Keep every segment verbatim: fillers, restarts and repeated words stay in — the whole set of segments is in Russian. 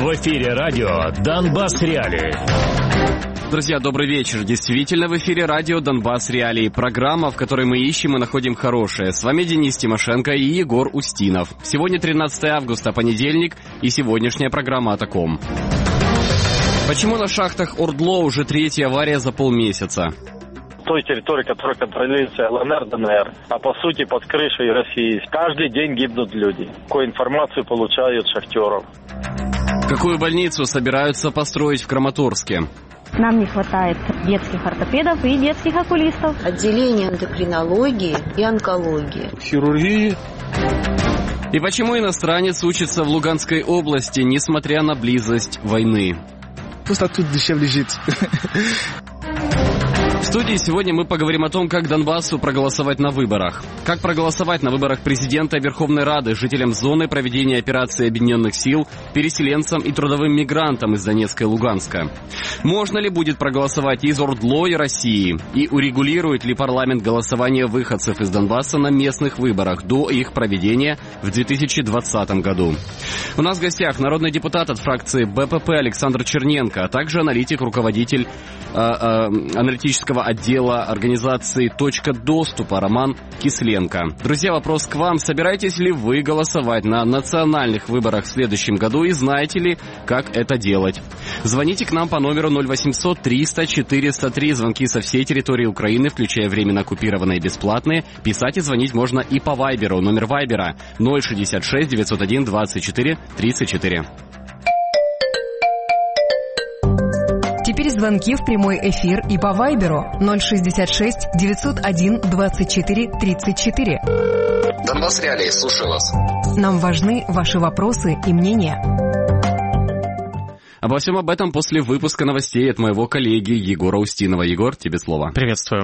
В эфире радио «Донбасс Реалии». Друзья, добрый вечер. Действительно, в эфире радио «Донбасс Реалии». Программа, в которой мы ищем и находим хорошее. С вами Денис Тимошенко и Егор Устинов. Сегодня тринадцатое августа, понедельник, и сегодняшняя программа о таком. Почему на шахтах Ордло уже третья авария за полмесяца? Той территории, которая контролируется ЛНР, ДНР, а по сути под крышей России. Каждый день гибнут люди. Какую информацию получают шахтеров? Какую больницу собираются построить в Краматорске? Нам не хватает детских ортопедов и детских окулистов. Отделение эндокринологии и онкологии. Хирургии. И почему иностранец учится в Луганской области, несмотря на близость войны? Просто тут дешевле жить. В студии сегодня мы поговорим о том, как Донбассу проголосовать на выборах. Как проголосовать на выборах президента и Верховной Рады жителям зоны проведения операции Объединенных сил, переселенцам и трудовым мигрантам из Донецка и Луганска. Можно ли будет проголосовать из Ордло и России? И урегулирует ли парламент голосование выходцев из Донбасса на местных выборах до их проведения в две тысячи двадцатом году? У нас в гостях народный депутат от фракции БПП Александр Черненко, а также аналитик, руководитель э, э, аналитического отдела организации «Точка доступа» Роман Кисленко. Друзья, вопрос к вам. Собираетесь ли вы голосовать на национальных выборах в следующем году и знаете ли, как это делать? Звоните к нам по номеру ноль восемьсот триста четыреста три. Звонки со всей территории Украины, включая временно оккупированные и бесплатные. Писать и звонить можно и по Вайберу. Номер Вайбера ноль шестьдесят шесть девятьсот один двадцать четыре тридцать четыре. Теперь звонки в прямой эфир и по Вайберу ноль шестьдесят шесть девятьсот один двадцать четыре тридцать четыре. Донбасс Реалии, слушаю вас. Нам важны ваши вопросы и мнения. Обо всем об этом после выпуска новостей от моего коллеги Егора Устинова. Егор, тебе слово. Приветствую.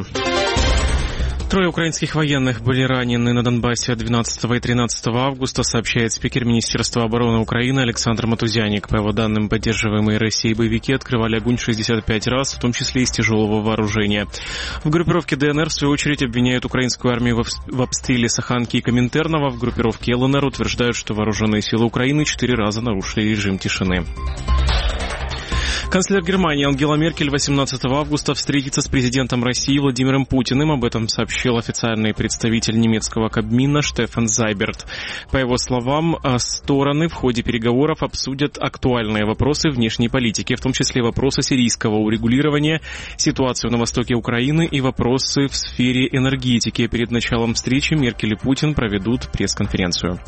Трое украинских военных были ранены на Донбассе двенадцатого и тринадцатого августа, сообщает спикер Министерства обороны Украины Александр Матузяник. По его данным, поддерживаемые Россией боевики открывали огонь шестьдесят пять раз, в том числе из тяжелого вооружения. В группировке ДНР, в свою очередь, обвиняют украинскую армию в обстреле Саханки и Коминтернова. В группировке ЛНР утверждают, что вооруженные силы Украины четыре раза нарушили режим тишины. Канцлер Германии Ангела Меркель восемнадцатого августа встретится с президентом России Владимиром Путиным. Об этом сообщил официальный представитель немецкого Кабмина Штефан Зайберт. По его словам, стороны в ходе переговоров обсудят актуальные вопросы внешней политики, в том числе вопросы сирийского урегулирования, ситуацию на востоке Украины и вопросы в сфере энергетики. Перед началом встречи Меркель и Путин проведут пресс-конференцию.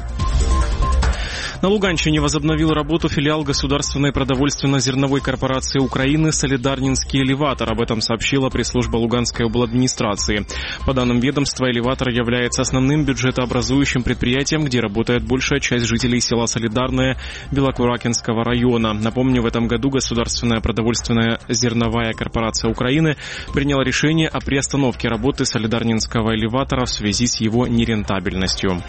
На Луганщине возобновил работу филиал Государственной продовольственно-зерновой корпорации Украины «Солидарнинский элеватор». Об этом сообщила пресс-служба Луганской обладминистрации. По данным ведомства, элеватор является основным бюджетообразующим предприятием, где работает большая часть жителей села Солидарное Белокуракинского района. Напомню, в этом году Государственная продовольственная зерновая корпорация Украины приняла решение о приостановке работы Солидарнинского элеватора в связи с его нерентабельностью.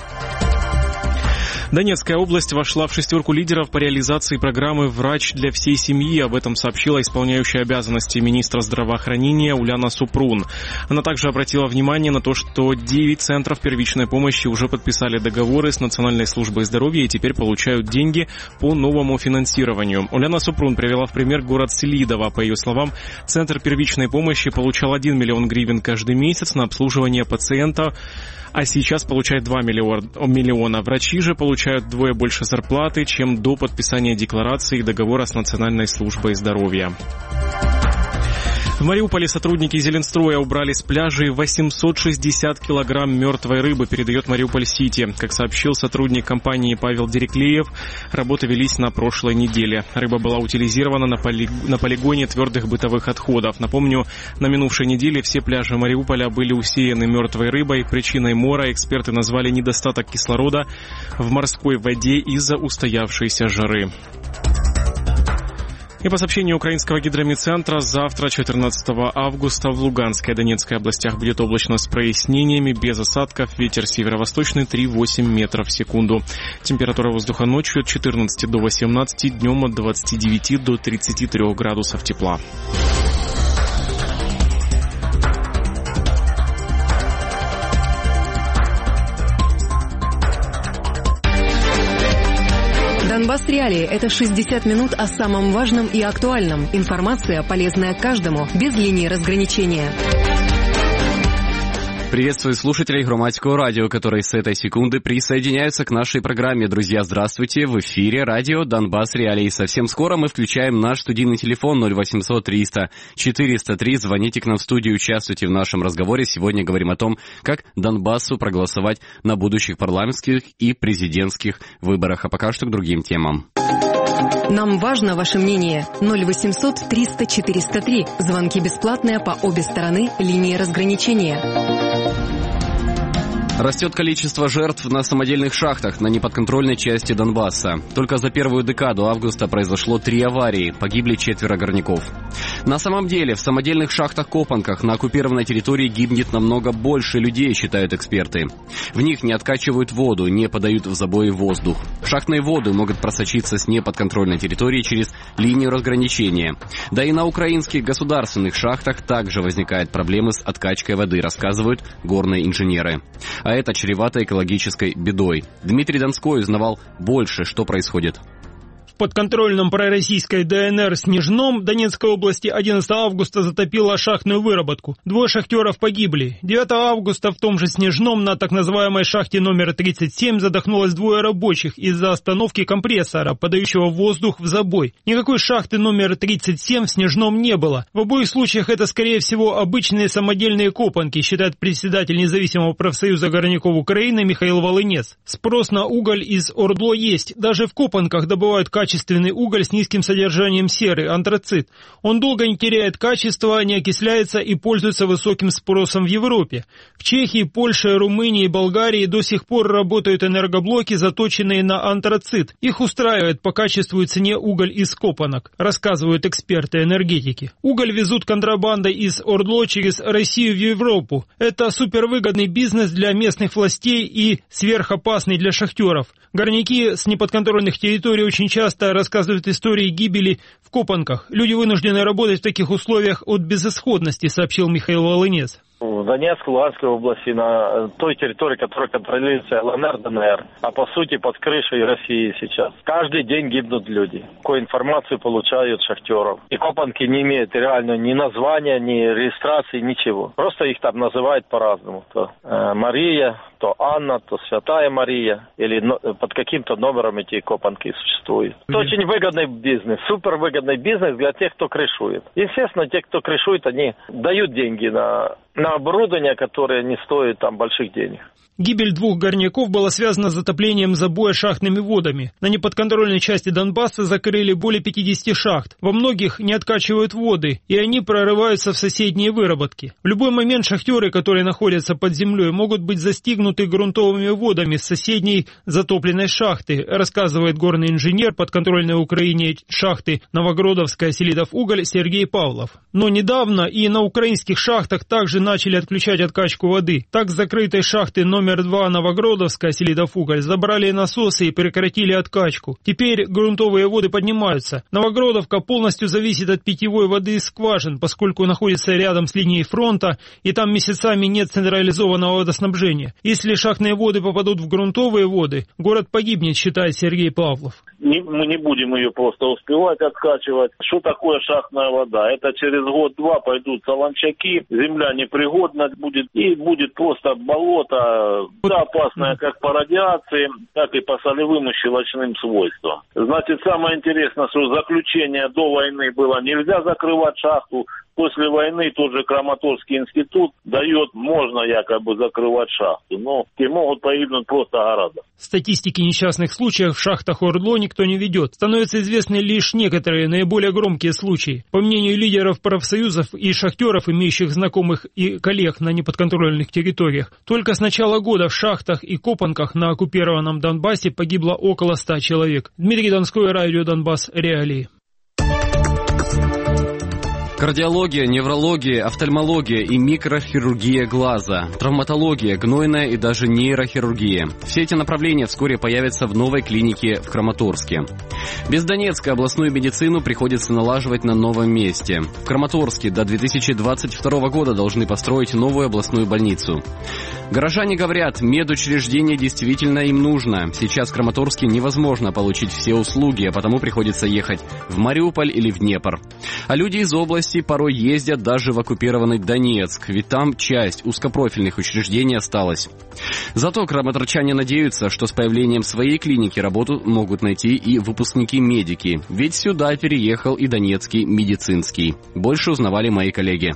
Донецкая область вошла в шестерку лидеров по реализации программы «Врач для всей семьи». Об этом сообщила исполняющая обязанности министра здравоохранения Уляна Супрун. Она также обратила внимание на то, что девять центров первичной помощи уже подписали договоры с Национальной службой здоровья и теперь получают деньги по новому финансированию. Уляна Супрун привела в пример город Селидово. По ее словам, Центр первичной помощи получал один миллион гривен каждый месяц на обслуживание пациента, а сейчас получает два миллиона. Врачи же получают вдвое больше зарплаты, чем до подписания декларации и договора с Национальной службой здоровья. В Мариуполе сотрудники Зеленстроя убрали с пляжей восемьсот шестьдесят килограмм мертвой рыбы, передает Мариуполь-Сити. Как сообщил сотрудник компании Павел Дереклеев, работы велись на прошлой неделе. Рыба была утилизирована на, поли... на полигоне твердых бытовых отходов. Напомню, на минувшей неделе все пляжи Мариуполя были усеяны мертвой рыбой. Причиной мора эксперты назвали недостаток кислорода в морской воде из-за устоявшейся жары. И по сообщению украинского гидромедцентра, завтра, четырнадцатого августа, в Луганской и Донецкой областях будет облачно с прояснениями, без осадков, ветер северо-восточный три-восемь метров в секунду. Температура воздуха ночью от четырнадцати до восемнадцати, днем от двадцати девяти до тридцати трёх градусов тепла. Донбасс Реалии – это шестьдесят минут о самом важном и актуальном. Информация, полезная каждому, без линии разграничения. Приветствую слушателей Громадского радио, которые с этой секунды присоединяются к нашей программе. Друзья, здравствуйте! В эфире радио Донбасс Реалии. Совсем скоро мы включаем наш студийный телефон ноль восемьсот триста четыреста три. Звоните к нам в студию, участвуйте в нашем разговоре. Сегодня говорим о том, как Донбассу проголосовать на будущих парламентских и президентских выборах. А пока что к другим темам. Нам важно ваше мнение. ноль восемьсот триста четыреста три. Звонки бесплатные по обе стороны линии разграничения. Растет количество жертв на самодельных шахтах на неподконтрольной части Донбасса. Только за первую декаду августа произошло три аварии, погибли четверо горняков. На самом деле, в самодельных шахтах-копанках на оккупированной территории гибнет намного больше людей, считают эксперты. В них не откачивают воду, не подают в забои воздух. Шахтные воды могут просочиться с неподконтрольной территории через линию разграничения. Да и на украинских государственных шахтах также возникают проблемы с откачкой воды, рассказывают горные инженеры. А это чревато экологической бедой. Дмитрий Донской узнавал больше, что происходит. В подконтрольном пророссийской ДНР Снежном Донецкой области одиннадцатого августа затопило шахтную выработку. Двое шахтеров погибли. девятого августа в том же Снежном на так называемой шахте номер тридцать семь задохнулось двое рабочих из-за остановки компрессора, подающего воздух в забой. Никакой шахты номер тридцать семь в Снежном не было. В обоих случаях это, скорее всего, обычные самодельные копанки, считает председатель независимого профсоюза горняков Украины Михаил Волынец. Спрос на уголь из Ордло есть. Даже в копанках добывают качественные Качественный уголь с низким содержанием серы, антрацит. Он долго не теряет качества, не окисляется и пользуется высоким спросом в Европе. В Чехии, Польше, Румынии и Болгарии до сих пор работают энергоблоки, заточенные на антрацит. Их устраивает по качеству и цене уголь из копанок, рассказывают эксперты энергетики. Уголь везут контрабандой из Ордло через Россию в Европу. Это супервыгодный бизнес для местных властей и сверхопасный для шахтеров. Горняки с неподконтрольных территорий очень часто рассказывают истории гибели в копанках. Люди вынуждены работать в таких условиях от безысходности, сообщил Михаил Волынец. В Донецкой, Луганской области, на той территории, которая контролируется ЛНР, ДНР, а по сути под крышей России сейчас. Каждый день гибнут люди. Какую информацию получают шахтеров. И копанки не имеют реально ни названия, ни регистрации, ничего. Просто их там называют по-разному. То э, Мария, то Анна, то Святая Мария. Или но, под каким-то номером эти копанки существуют. Это очень выгодный бизнес. Супер выгодный бизнес для тех, кто крышует. Естественно, те, кто крышует, они дают деньги на... на оборудование, которое не стоит там больших денег. Гибель двух горняков была связана с затоплением забоя шахтными водами. На неподконтрольной части Донбасса закрыли более пятидесяти шахт. Во многих не откачивают воды, и они прорываются в соседние выработки. В любой момент шахтеры, которые находятся под землей, могут быть застигнуты грунтовыми водами с соседней затопленной шахты, рассказывает горный инженер подконтрольной Украине шахты Новогродовская Селидов-Уголь Сергей Павлов. Но недавно и на украинских шахтах также начали отключать откачку воды. Так с закрытой шахты номер Номер два Новогродовская Селидов-Уголь забрали насосы и прекратили откачку. Теперь грунтовые воды поднимаются. Новогродовка полностью зависит от питьевой воды из скважин, поскольку находится рядом с линией фронта, и там месяцами нет централизованного водоснабжения. Если шахтные воды попадут в грунтовые воды, город погибнет, считает Сергей Павлов. Не, мы не будем ее просто успевать откачивать. Что такое шахтная вода? Это через год-два пойдут солончаки, земля непригодна будет, и будет просто болото, да, опасная как по радиации, так и по солевым и щелочным свойствам. Значит, самое интересное, что заключение до войны было: нельзя закрывать шахту. После войны тот же Краматорский институт дает, можно якобы закрывать шахту, но и могут погибнуть просто города. Статистики несчастных случаев в шахтах Ордло никто не ведет. Становятся известны лишь некоторые наиболее громкие случаи. По мнению лидеров профсоюзов и шахтеров, имеющих знакомых и коллег на неподконтрольных территориях, только с начала года в шахтах и копанках на оккупированном Донбассе погибло около ста человек. Дмитрий Донской, радио Донбасс Реалии. Кардиология, неврология, офтальмология и микрохирургия глаза, травматология, гнойная и даже нейрохирургия. Все эти направления вскоре появятся в новой клинике в Краматорске. Без Донецка областную медицину приходится налаживать на новом месте. В Краматорске до две тысячи двадцать второго года должны построить новую областную больницу. Горожане говорят, медучреждение действительно им нужно. Сейчас в Краматорске невозможно получить все услуги, а потому приходится ехать в Мариуполь или в Днепр. А люди из области порой ездят даже в оккупированный Донецк, ведь там часть узкопрофильных учреждений осталась. Зато краматорчане надеются, что с появлением своей клиники работу могут найти и выпускники-медики, ведь сюда переехал и Донецкий медицинский. Больше узнавали мои коллеги.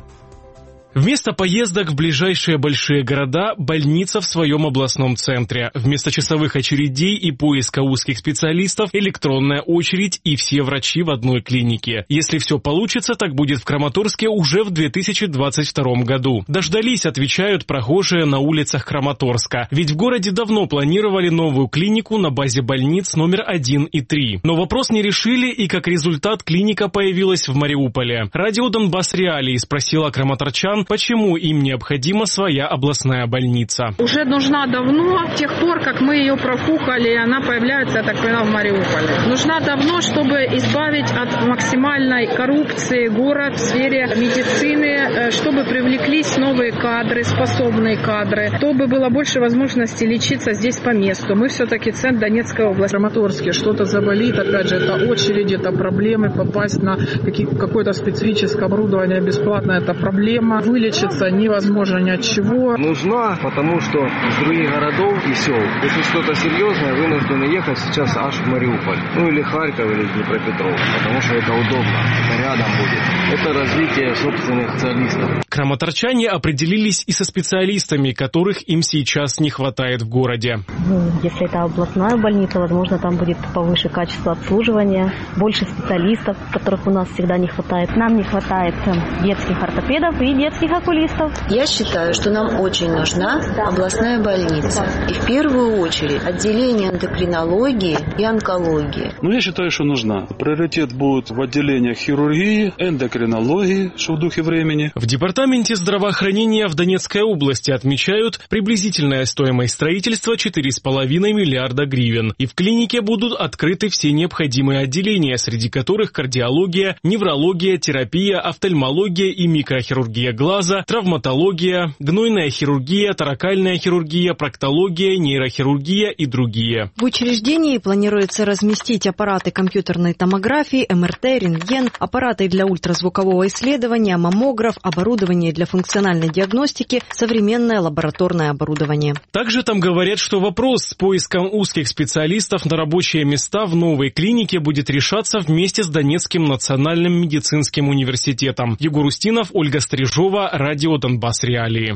Вместо поездок в ближайшие большие города – больница в своем областном центре. Вместо часовых очередей и поиска узких специалистов – электронная очередь и все врачи в одной клинике. Если все получится, так будет в Краматорске уже в две тысячи двадцать втором году. Дождались, отвечают прохожие на улицах Краматорска. Ведь в городе давно планировали новую клинику на базе больниц номер один и три. Но вопрос не решили, и как результат клиника появилась в Мариуполе. Радио «Донбасс Реалии» спросила краматорчан, почему им необходима своя областная больница. Уже нужна давно, с тех пор, как мы ее профукали, она появляется, я так поняла, в Мариуполе. Нужна давно, чтобы избавить от максимальной коррупции город в сфере медицины, чтобы привлеклись новые кадры, способные кадры, чтобы было больше возможностей лечиться здесь по месту. Мы все-таки центр Донецкой области. В Краматорске что-то заболит, опять же, это очереди, это проблемы, попасть на какое-то специфическое оборудование бесплатно, это проблема. Вылечиться невозможно ни от чего. Нужна, потому что из других городов и сел. Если что-то серьезное, вынуждены ехать сейчас аж в Мариуполь. Ну или Харьков, или Днепропетровск, потому что это удобно, это рядом будет. Это развитие собственных специалистов. Краматорчане определились и со специалистами, которых им сейчас не хватает в городе. Если это областная больница, возможно, там будет повыше качество обслуживания, больше специалистов, которых у нас всегда не хватает. Нам не хватает детских ортопедов и детских окулистов. Я считаю, что нам очень нужна областная больница. И в первую очередь отделение эндокринологии и онкологии. Ну, я считаю, что нужна. Приоритет будет в отделениях хирургии, эндокринологии, что в духе времени. В департаменте здравоохранения в Донецкой области отмечают, приблизительная стоимость строительства четыре с половиной миллиарда гривен. И в клинике будут открыты все необходимые отделения, среди которых кардиология, неврология, терапия, офтальмология и микрохирургия глаза, травматология, гнойная хирургия, торакальная хирургия, проктология, нейрохирургия и другие. В учреждении планируется разместить аппараты компьютерной томографии, эм эр тэ, рентген, аппараты для ультразвукового исследования, маммограф, оборудование для функциональной диагностики, современное лабораторное оборудование. Также там говорят, что вопрос с поиском узких специалистов на рабочие места в новой клинике будет решаться вместе с Донецким национальным медицинским университетом. Егор Устинов, Ольга Стрижова, радио «Донбасс Реалии».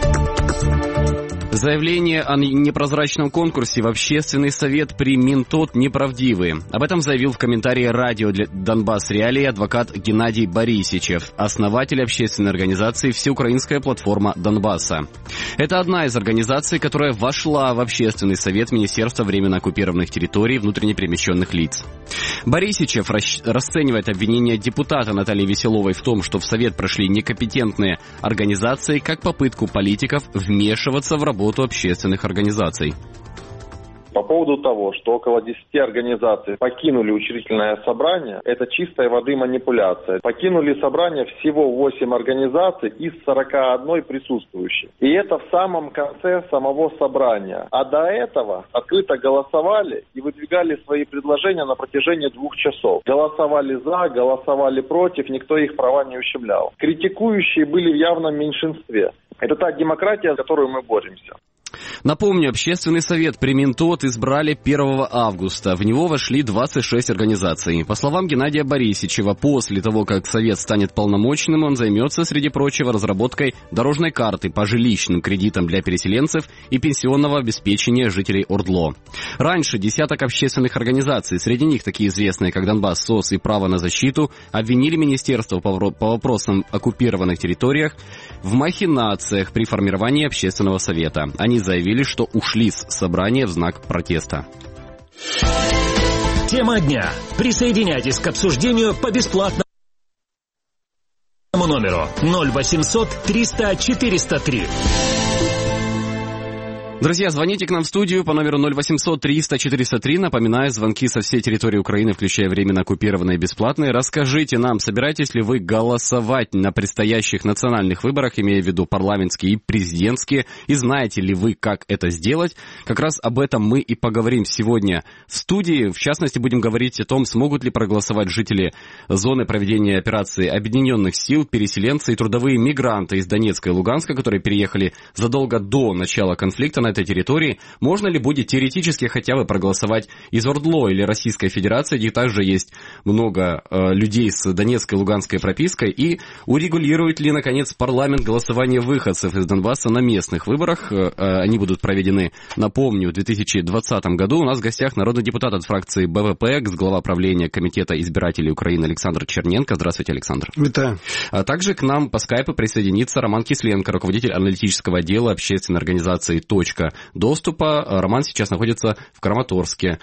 Заявление о непрозрачном конкурсе в общественный совет при Минтот неправдивы. Об этом заявил в комментарии радио для Донбасс Реалии адвокат Геннадий Борисичев, основатель общественной организации «Всеукраинская платформа Донбасса». Это одна из организаций, которая вошла в общественный совет Министерства временно оккупированных территорий внутренне перемещенных лиц. Борисичев расценивает обвинение депутата Натальи Веселовой в том, что в совет прошли некомпетентные организации, как попытку политиков вмешиваться в работу общественных организаций. По поводу того, что около десяти организаций покинули учредительное собрание, это чистой воды манипуляция. Покинули собрание всего восемь организаций из сорока одной присутствующих. И это в самом конце самого собрания. А до этого открыто голосовали и выдвигали свои предложения на протяжении двух часов. Голосовали за, голосовали против, никто их права не ущемлял. Критикующие были в явном меньшинстве. Это та демократия, за которую мы боремся. Напомню, общественный совет при Минтот избрали первого августа. В него вошли двадцать шесть организаций. По словам Геннадия Борисичева, после того, как совет станет полномочным, он займется, среди прочего, разработкой дорожной карты по жилищным кредитам для переселенцев и пенсионного обеспечения жителей Ордло. Раньше десяток общественных организаций, среди них такие известные, как Донбасс СОС и Право на защиту, обвинили министерство по вопросам оккупированных территориях в махинациях при формировании общественного совета. Они заявили, что ушли с собрания в знак протеста. Тема дня. Присоединяйтесь к обсуждению по бесплатному. номеру ноль восемьсот триста четыреста три. Друзья, звоните к нам в студию по номеру ноль восемьсот триста четыреста три. Напоминаю, звонки со всей территории Украины, включая временно оккупированные, бесплатные. Расскажите нам, собираетесь ли вы голосовать на предстоящих национальных выборах, имея в виду парламентские и президентские, и знаете ли вы, как это сделать? Как раз об этом мы и поговорим сегодня в студии. В частности, будем говорить о том, смогут ли проголосовать жители зоны проведения операции Объединенных сил, переселенцы и трудовые мигранты из Донецка и Луганска, которые переехали задолго до начала конфликта на этой территории. Можно ли будет теоретически хотя бы проголосовать из ОРДЛО или Российской Федерации, где также есть много э, людей с донецкой и луганской пропиской, и урегулирует ли, наконец, парламент голосование выходцев из Донбасса на местных выборах? Э, они будут проведены, напомню, в две тысячи двадцатом году. У нас в гостях народный депутат от фракции БВП, глава правления Комитета избирателей Украины Александр Черненко. Здравствуйте, Александр. Витаю. А также к нам по скайпу присоединится Роман Кисленко, руководитель аналитического отдела общественной организации «Точка доступа». Роман сейчас находится в Краматорске.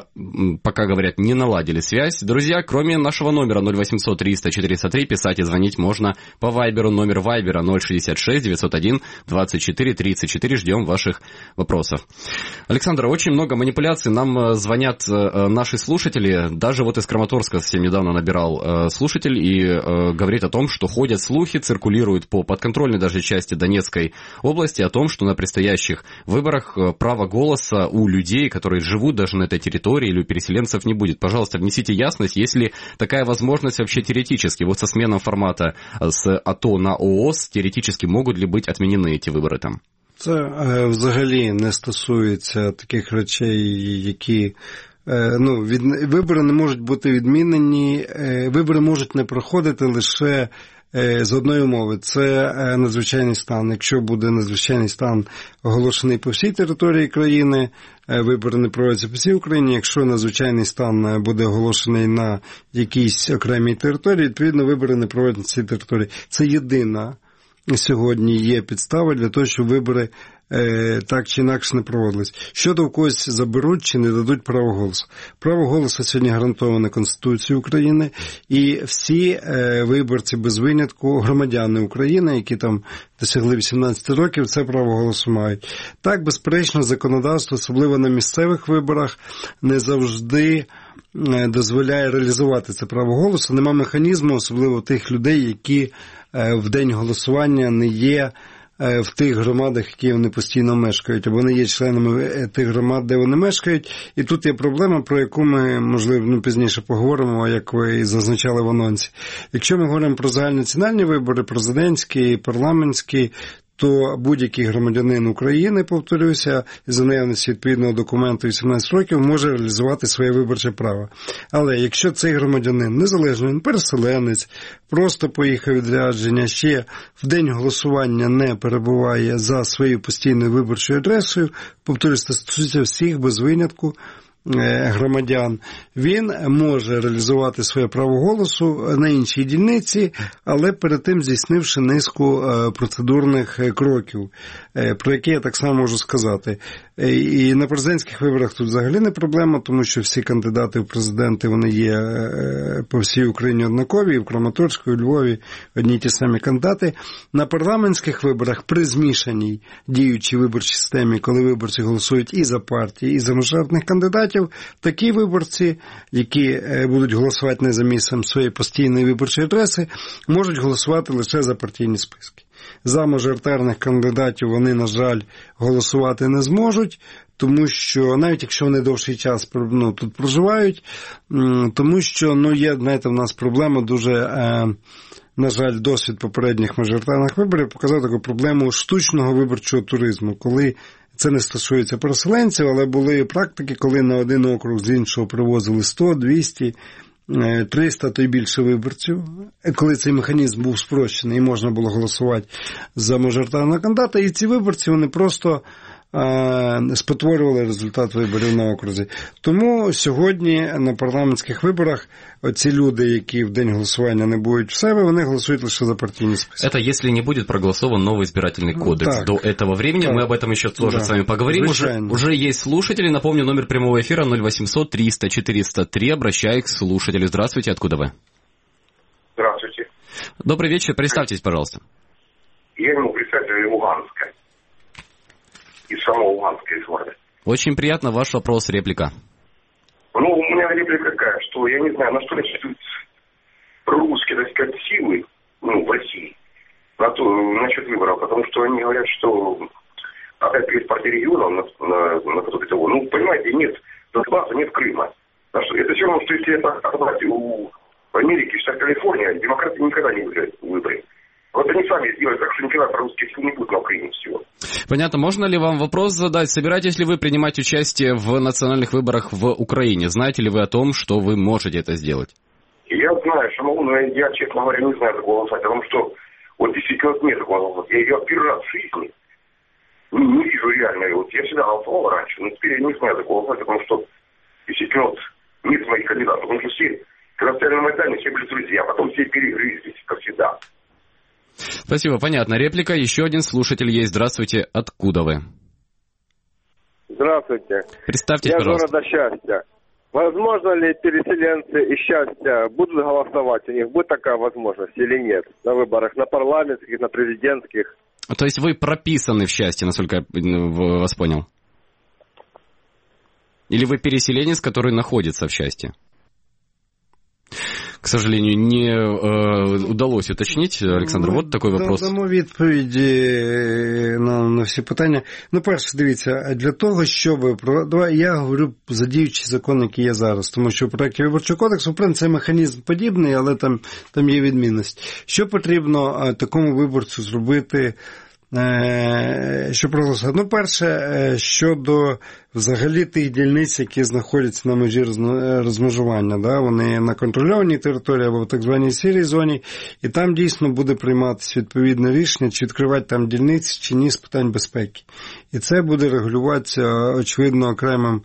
Пока, говорят, не наладили связь. Друзья, кроме нашего номера ноль восемьсот триста четыреста три, писать и звонить можно по вайберу. Номер вайбера ноль шестьдесят шесть девятьсот один двадцать четыре тридцать четыре. Ждем ваших вопросов. Александр, очень много манипуляций. Нам звонят наши слушатели. Даже вот из Краматорска совсем недавно набирал слушатель и говорит о том, что ходят слухи, циркулируют по подконтрольной даже части Донецкой области о том, что на предстоящих выборах право голоса у людей, которые живут даже на этой территории, или у переселенцев, не будет. Пожалуйста, внесите ясность, есть ли такая возможность вообще теоретически, вот со сменой формата с АТО на ООС, теоретически могут ли быть отменены эти вибори там? Це е, взагалі не стосується таких речей, які е, ну, від, вибори не можуть бути відмінені, е, вибори можуть не проходити лише з одної умови. Це надзвичайний стан. Якщо буде надзвичайний стан оголошений по всій території країни, вибори не проводяться по всій Україні. Якщо надзвичайний стан буде оголошений на якійсь окремій території, відповідно, вибори не проводяться на цій території. Це єдина сьогодні є підстава для того, щоб вибори е, так чи інакше не проводились. Щодо в когось заберуть чи не дадуть право голосу. Право голосу сьогодні гарантоване Конституцією України, і всі е, виборці без винятку, громадяни України, які там досягли вісімнадцяти років, це право голосу мають. Так, безперечно, законодавство, особливо на місцевих виборах, не завжди дозволяє реалізувати це право голосу. Нема механізму, особливо тих людей, які в день голосування не є в тих громадах, які вони постійно мешкають, або не є членами тих громад, де вони мешкають. І тут є проблема, про яку ми, можливо, ну, пізніше поговоримо, як ви зазначали в анонсі. Якщо ми говоримо про загальнонаціональні вибори, президентські і парламентські, то будь-який громадянин України, повторюся, за наявності відповідного документу вісімнадцять років, може реалізувати своє виборче право. Але якщо цей громадянин незалежно, він переселенець, просто поїхав відрядження, ще в день голосування не перебуває за своєю постійною виборчою адресою, повторюся, це стосується всіх без винятку громадян, він може реалізувати своє право голосу на іншій дільниці, але перед тим здійснивши низку процедурних кроків, про які я так само можу сказати. І на президентських виборах тут взагалі не проблема, тому що всі кандидати в президенти, вони є по всій Україні однакові, і в Краматорську, і в Львові одні й ті самі кандидати. На парламентських виборах при змішаній діючій виборчій системі, коли виборці голосують і за партії, і за мажоритарних кандидатів, такі виборці, які будуть голосувати не за місцем своєї постійної виборчої адреси, можуть голосувати лише за партійні списки. За мажоритарних кандидатів вони, на жаль, голосувати не зможуть, тому що, навіть якщо вони довший час ну, тут проживають, тому що, ну, є, знаєте, в нас проблема дуже, е, на жаль, досвід попередніх мажоритарних виборів показав таку проблему штучного виборчого туризму, коли це не стосується переселенців, але були практики, коли на один округ з іншого привозили сто, двісті, триста, то й більше виборців. Коли цей механізм був спрощений і можна було голосувати за мажоритарного кандидата, і ці виборці, вони просто спотворювали результат виборів на окрузі. Тому сьогодні на парламентських виборах оці люди, які в день голосування не будуть в себе, вони голосують лише за партийные списки. Это если не будет проголосован новый избирательный кодекс. Так, до этого времени. Так. Мы об этом еще тоже да. с вами поговорим. Уже, уже есть слушатели. Напомню, номер прямого эфира ноль восемьсот триста четыреста три. Обращаюсь к слушателю. Здравствуйте, откуда вы? Здравствуйте. Добрый вечер, представьтесь, пожалуйста. Я ему представитель Луганска. Из самого Луганска, из города. Очень приятно, ваш вопрос, реплика. Ну, у меня реплика какая, что я не знаю, на что рассчитывают русские, так сказать, силы, ну, в России, на то, насчет выборов, потому что они говорят, что опять перед партией регионов на, на, на потоке того, ну, понимаете, нет Донбасса, нет Крыма. Это все равно, что если это отобрать у Америки, штат Калифорния, демократы никогда не выиграют выборы. Вот они сами сделают, так что никогда про русских сил не будет на Украине всего. Понятно. Можно ли вам вопрос задать? Собираетесь ли вы принимать участие в национальных выборах в Украине? Знаете ли вы о том, что вы можете это сделать? Я знаю, что могу, но я, честно говоря, не знаю такого голосовать, потому что вот действительно нет такого голосовать. Я ее первый раз в жизни не, не вижу реально. Вот я всегда голосовал раньше, но теперь я не знаю такого голосовать, потому что действительно вот, нет моих кандидатов, потому что все, когда стояли на Майдане, все были друзья, а потом все перегрызлись, как всегда. Спасибо, понятно. Реплика. Еще один слушатель есть. Здравствуйте. Откуда вы? Здравствуйте. Представьтесь, Я пожалуйста. из города Счастья. Возможно ли переселенцы из Счастья будут голосовать? У них будет такая возможность или нет? На выборах, на парламентских, на президентских? То есть вы прописаны в Счастье, насколько я вас понял? Или вы переселенец, который находится в Счастье? К сожалению, не э, удалось уточнить, Олександр, вот такой вопрос. Дамо відповіді на, на всі питання. Ну, перше, дивіться, для того, щоб... Давай, я говорю за діючий закон, який є зараз, тому що в проєкті Виборчого кодексу, в принципі, механізм подібний, але там, там є відмінність. Що потрібно такому виборцю зробити, що проголосувати? Ну, перше, щодо взагалі тих дільниць, які знаходяться на межі розмежування, да? Вони на контрольованій території або в так званій сірій зоні, і там дійсно буде прийматися відповідне рішення, чи відкривати там дільниці, чи ні, з питань безпеки. І це буде регулюватися, очевидно, окремим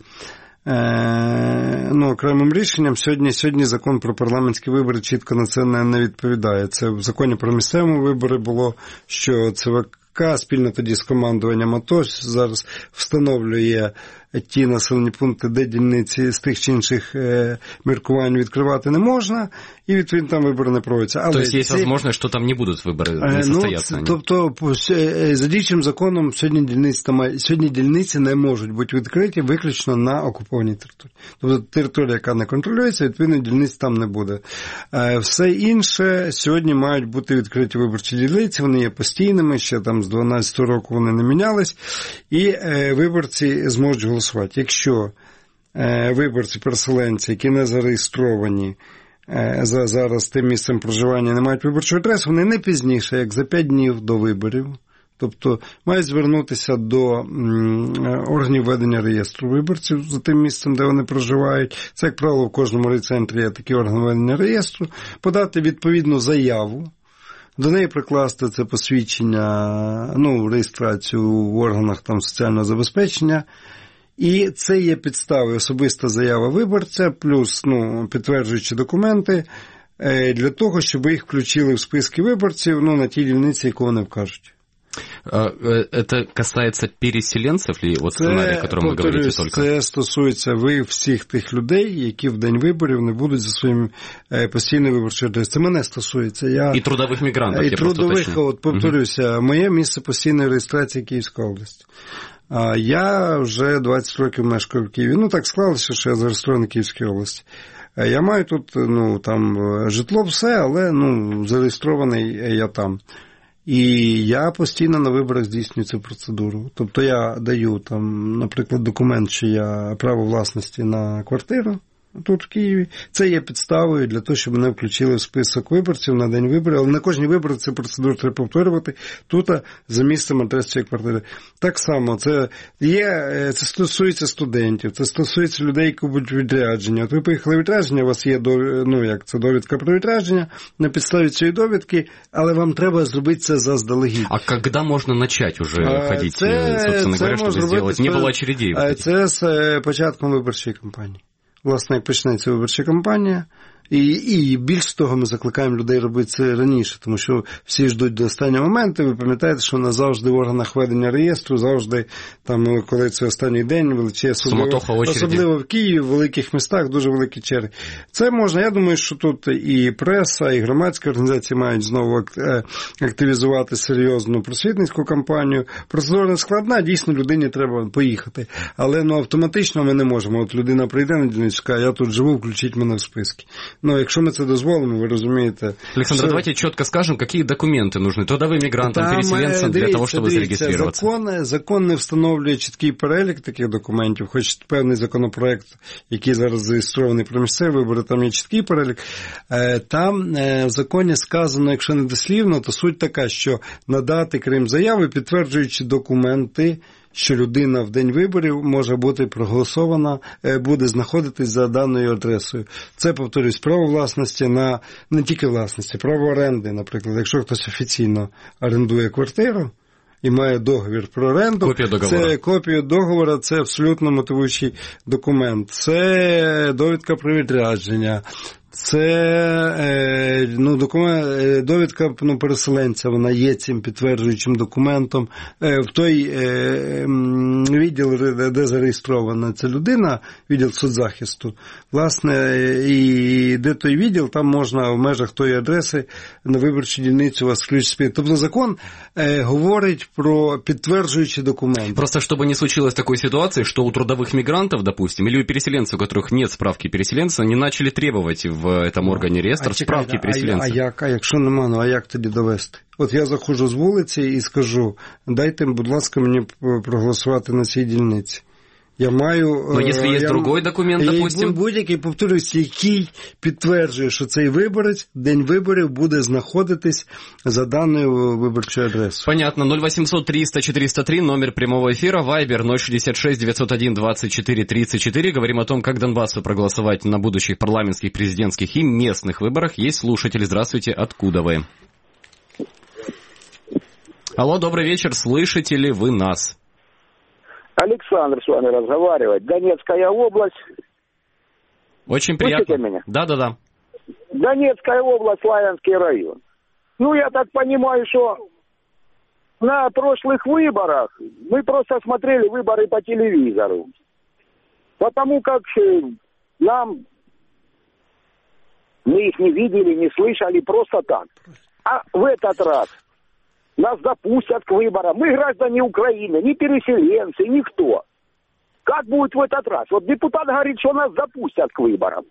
ну, окремим рішенням. Сьогодні, сьогодні закон про парламентські вибори чітко на це не, не відповідає. Це в законі про місцеві вибори було, що ЦВК спільно тоді з командуванням АТО зараз встановлює ті населені пункти, де дільниці з тих чи інших е, міркувань відкривати не можна, і відповідно там вибори не проводяться. Але тобто є ці... можливість, що там не будуть вибори, не е, состояться? Ну, тобто, за діючим законом сьогодні дільниці, там, сьогодні дільниці не можуть бути відкриті виключно на окупованій території. Тобто територія, яка не контролюється, відповідно дільниць там не буде. Е, все інше сьогодні мають бути відкриті виборчі дільниці, вони є постійними, ще там з дванадцятого року вони не мінялись, і е, виборці зможуть голосувати. Якщо е, виборці-переселенці, які не зареєстровані е, за зараз тим місцем проживання, не мають виборчого адресу, вони не пізніше, як за п'ять днів до виборів, тобто мають звернутися до м, органів ведення реєстру виборців за тим місцем, де вони проживають. Це, як правило, в кожному райцентрі є такі органи ведення реєстру, подати відповідну заяву, до неї прикласти це посвідчення, ну, реєстрацію в органах там соціального забезпечення. І це є підстави, особиста заява виборця, плюс ну, підтверджуючі документи, для того, щоб їх включили в списки виборців ну, на ті дільниці, яку вони вкажуть. Это касается переселенцев ли, вот сценарий, о котором вы говорите только? Це стосується ви всіх тих людей, які в день виборів не будуть за своїм постійним виборчим адресом. Це мене стосується. Я... І трудових мігрантів, і я трудових, просто уточню. От повторюся, угу. Моє місце постійної реєстрації Київська область. Я вже двадцять років мешкаю в Києві. Ну, так склалося, що я зареєстрований в Київській області. Я маю тут, ну, там, житло, все, але, ну, зареєстрований я там. І я постійно на виборах здійснюю цю процедуру. Тобто я даю, там, наприклад, документ, що я право власності на квартиру тут в Києві. Це є підставою для того, щоб мене включили в список виборців на день виборів. Але на кожній виборі цю процедуру треба повторювати тут за місцем адреси цієї квартири. Так само, це є, це стосується студентів, це стосується людей, які будуть відряджені. От ви поїхали відрядження, у вас є, ну, як це, довідка про відрядження, на підставі цієї довідки, але вам треба зробити це заздалегідь. А коли можна почати вже ходити, це, собственно це говоря, щоб зробити? Не було очередей. Це з початком виборчої кампанії. Власне, як почнеться виборча кампанія, І, і більше того, ми закликаємо людей робити це раніше, тому що всі ждуть до останнього моменту. Ви пам'ятаєте, що на завжди в органах ведення реєстру, завжди, там, коли це останній день, величезно, особливо, особливо в Києві, в великих містах, дуже великі черги. Це можна, я думаю, що тут і преса, і громадські організації мають знову активізувати серйозну просвітницьку кампанію. Процедура не складна, дійсно людині треба поїхати. Але ну, автоматично ми не можемо. От людина прийде на дільницю, скаже, я тут живу, включіть мене в списки. Ну, якщо ми це дозволимо, ви розумієте... Александр, все... давайте четко скажем, какие документы нужны трудовым мигрантам, там, переселенцам для того, чтобы зарегистрироваться. Закон, закон не встановлює чіткий перелік таких документів, хоч певний законопроект, який зараз зареєстрований про місцеві вибори, там є чіткий перелік. Там в законі сказано, якщо не дослівно, то суть така, що надати, крім заяви, підтверджуючи документи, що людина в день виборів може бути проголосована, буде знаходитись за даною адресою. Це, повторюсь, право власності на, не тільки власності, право оренди, наприклад. Якщо хтось офіційно орендує квартиру і має договір про оренду, копія це копія договору, це абсолютно мотивуючий документ. Це довідка про відрядження. Це ну, документ, довідка ну, переселенця, вона є цим підтверджуючим документом. В той відділ, де зареєстрована ця людина, відділ соцзахисту, власне, і де той відділ, там можна в межах тої адреси на виборчу дільницю вас включити. Тобто закон говорить про підтверджуючі документи. Просто чтобы не случилось такой ситуации, что у трудовых мигрантов, допустим, или у переселенцев, у которых нет справки переселенца, не начали требовать в этом органе реєстр справки переселенця. А, а як, а якщо нема, ну а як тоді довести? От я заходжу з вулиці і скажу, дайте, будь ласка, мені проголосувати на цій дільниці. Я маю... Но если есть я, другой документ, допустим... Будь-який, повторюсь, який підтверджує, що цей виборець, день виборів, буде знаходитись за даною виборчою адресою. Понятно. ноль восемьсот триста четыреста три, номер прямого эфира, Вайбер ноль шестьдесят шесть девятьсот один двадцать четыре тридцать четыре. Говорим о том, как Донбассу проголосовать на будущих парламентских, президентских и местных выборах. Есть слушатели. Здравствуйте. Откуда вы? Алло, добрый вечер. Слышите ли вы нас? Александр с вами разговаривает. Донецкая область. Очень приятно. Слышите меня? Да-да-да. Донецкая область, Славянский район. Ну, я так понимаю, что на прошлых выборах мы просто смотрели выборы по телевизору. Потому как нам мы их не видели, не слышали просто так. А в этот раз нас допустят к выборам. Мы граждане Украины, не переселенцы, никто. Как будет в этот раз? Вот депутат говорит, что нас допустят к выборам.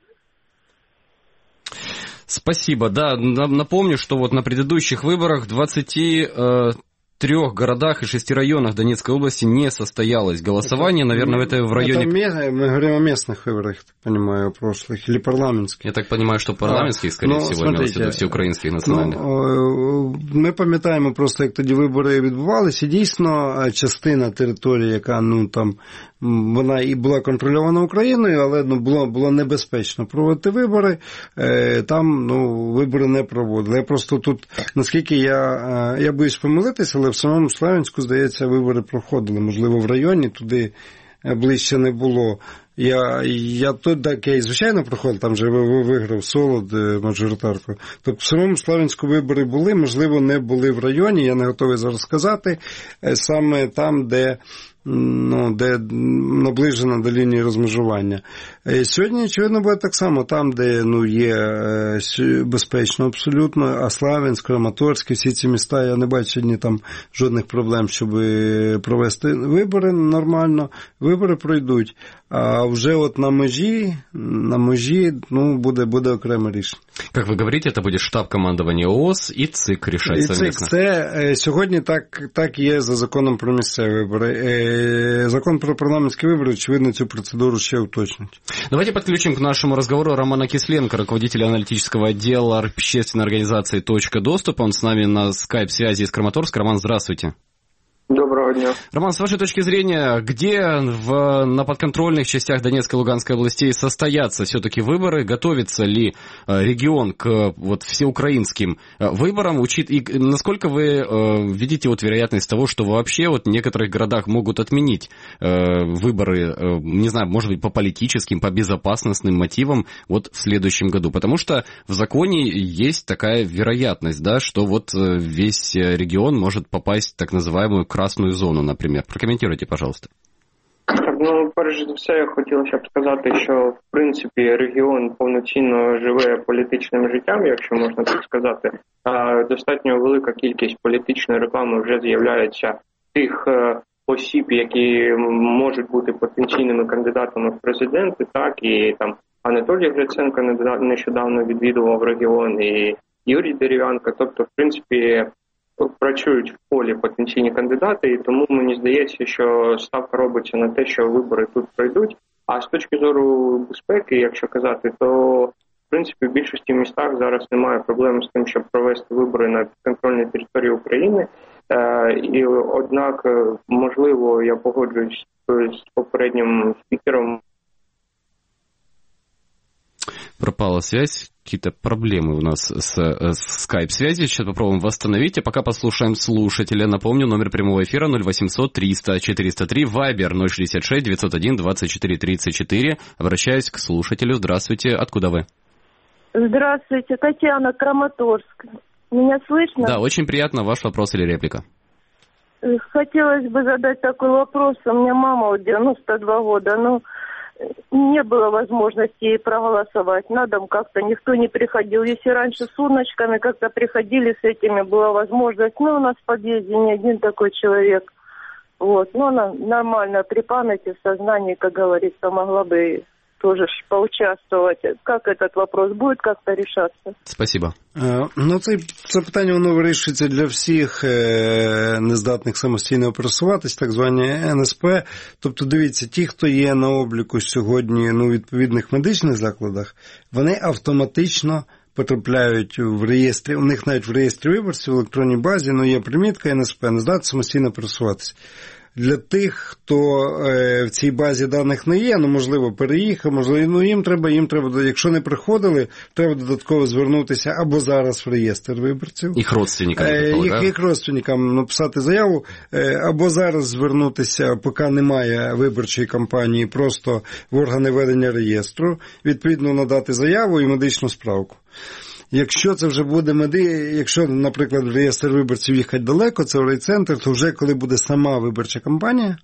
Спасибо. Да, напомню, что вот на предыдущих выборах в двадцати трех городах и шести районах Донецкой области не состоялось голосование. Это, наверное, это в районе... Это, мы говорим о местных выборах, я так понимаю, прошлых, или парламентских. Я так понимаю, что парламентских, скорее ну, всего, имелось в виду всеукраїнських національних. Ну, ми пам'ятаємо просто, як тоді вибори відбувалися, і дійсно частина території, яка, ну, там, вона і була контрольована Україною, але ну, було, було небезпечно проводити вибори, там ну, вибори не проводили. Я просто тут, наскільки я, я боюсь помилитися, але в самому Славянську, здається, вибори проходили. Можливо, в районі туди ближче не було. Я, я тут такий, звичайно, проходив, там же виграв Солод, мажоритарку. Тобто в самому Славянську вибори були, можливо, не були в районі, я не готовий зараз сказати, саме там, де ну, де наближено до лінії розмежування. Сьогодні, очевидно, буде так само, там, де ну, є безпечно абсолютно, а Славянськ, Краматорськ, всі ці міста, я не бачу сьогодні там жодних проблем, щоб провести вибори нормально. Вибори пройдуть. А вже от на межі, на межі, ну, буде, буде окреме рішення. Як ви говорите, це буде штаб командування ООС і ЦИК рішать совместно? І ЦИК, це сьогодні так, так є за законом про місцеві вибори. Закон про парламентські вибори, очевидно, цю процедуру ще уточнить. Давайте подключим к нашему разговору Романа Кисленко, руководителя аналитического отдела общественной организации «Точка доступа». Он с нами на скайп-связи из Краматорска. Роман, здравствуйте. Доброго дня. Роман, с вашей точки зрения, где в, на подконтрольных частях Донецкой и Луганской областей состоятся все-таки выборы? Готовится ли регион к вот, всеукраинским выборам? Учит, и насколько вы э, видите вот, вероятность того, что вообще вот, в некоторых городах могут отменить э, выборы, э, не знаю, может быть, по политическим, по безопасностным мотивам вот, в следующем году? Потому что в законе есть такая вероятность, да, что вот весь регион может попасть в так называемую красную зону, наприклад. Прокоментуйте, пожалуйста. Ну, перш за все, я хотілося б сказати, що, в принципі, регіон повноцінно живе політичним життям, якщо можна так сказати. А достатньо велика кількість політичної реклами вже з'являється тих осіб, які можуть бути потенційними кандидатами в президенти, так, і там Анатолій Гриценко нещодавно відвідував регіон, і Юрій Дерев'янко, тобто, в принципі, працюють в полі потенційні кандидати, і тому мені здається, що ставка робиться на те, що вибори тут пройдуть. А з точки зору безпеки, якщо казати, то в принципі в більшості містах зараз немає проблем з тим, щоб провести вибори на підконтрольній території України. Е, і однак, можливо, я погоджуюсь з попереднім спікером. Пропала связь, какие-то проблемы у нас с, с скайп-связью. Сейчас попробуем восстановить, а пока послушаем слушателя. Напомню, номер прямого эфира ноль восемьсот триста четыреста три, Вайбер ноль шестьдесят шесть девятьсот один двадцать четыре тридцать четыре. Обращаюсь к слушателю. Здравствуйте, откуда вы? Здравствуйте, Татьяна, Краматорск. Меня слышно? Да, очень приятно. Ваш вопрос или реплика? Хотелось бы задать такой вопрос. У меня мама вот девяносто два года, но не было возможности ей проголосовать. На дом как-то никто не приходил. Если раньше с урночками как-то приходили, с этими была возможность. Ну, у нас в подъезде не один такой человек. Вот. Но она нормально при памяти, в сознании, как говорится, могла бы тоже поучаствовать. Как этот вопрос будет как-то решаться? Спасибо. Ну, це, це питання, воно вирішується для всіх е, нездатних самостійно пересуватись, так звані ен ес пе. Тобто, дивіться, ті, хто є на обліку сьогодні ну, у відповідних медичних закладах, вони автоматично потрапляють в реєстрі, у них навіть в реєстрі виборців в електронній базі, ну, є примітка ен ес пе, не здатний самостійно пересуватись. Для тих, хто е, в цій базі даних не є, ну, можливо, переїхав, можливо, ну, їм треба, їм треба, якщо не приходили, треба додатково звернутися або зараз в реєстр виборців. Їх родственникам, е, їх, їх родственникам написати заяву, е, або зараз звернутися, поки немає виборчої кампанії, просто в органи ведення реєстру, відповідно надати заяву і медичну справку. Якщо це вже буде меди, якщо, наприклад, в реєстр виборців їхати далеко, це в райцентр, то вже коли буде сама виборча кампанія,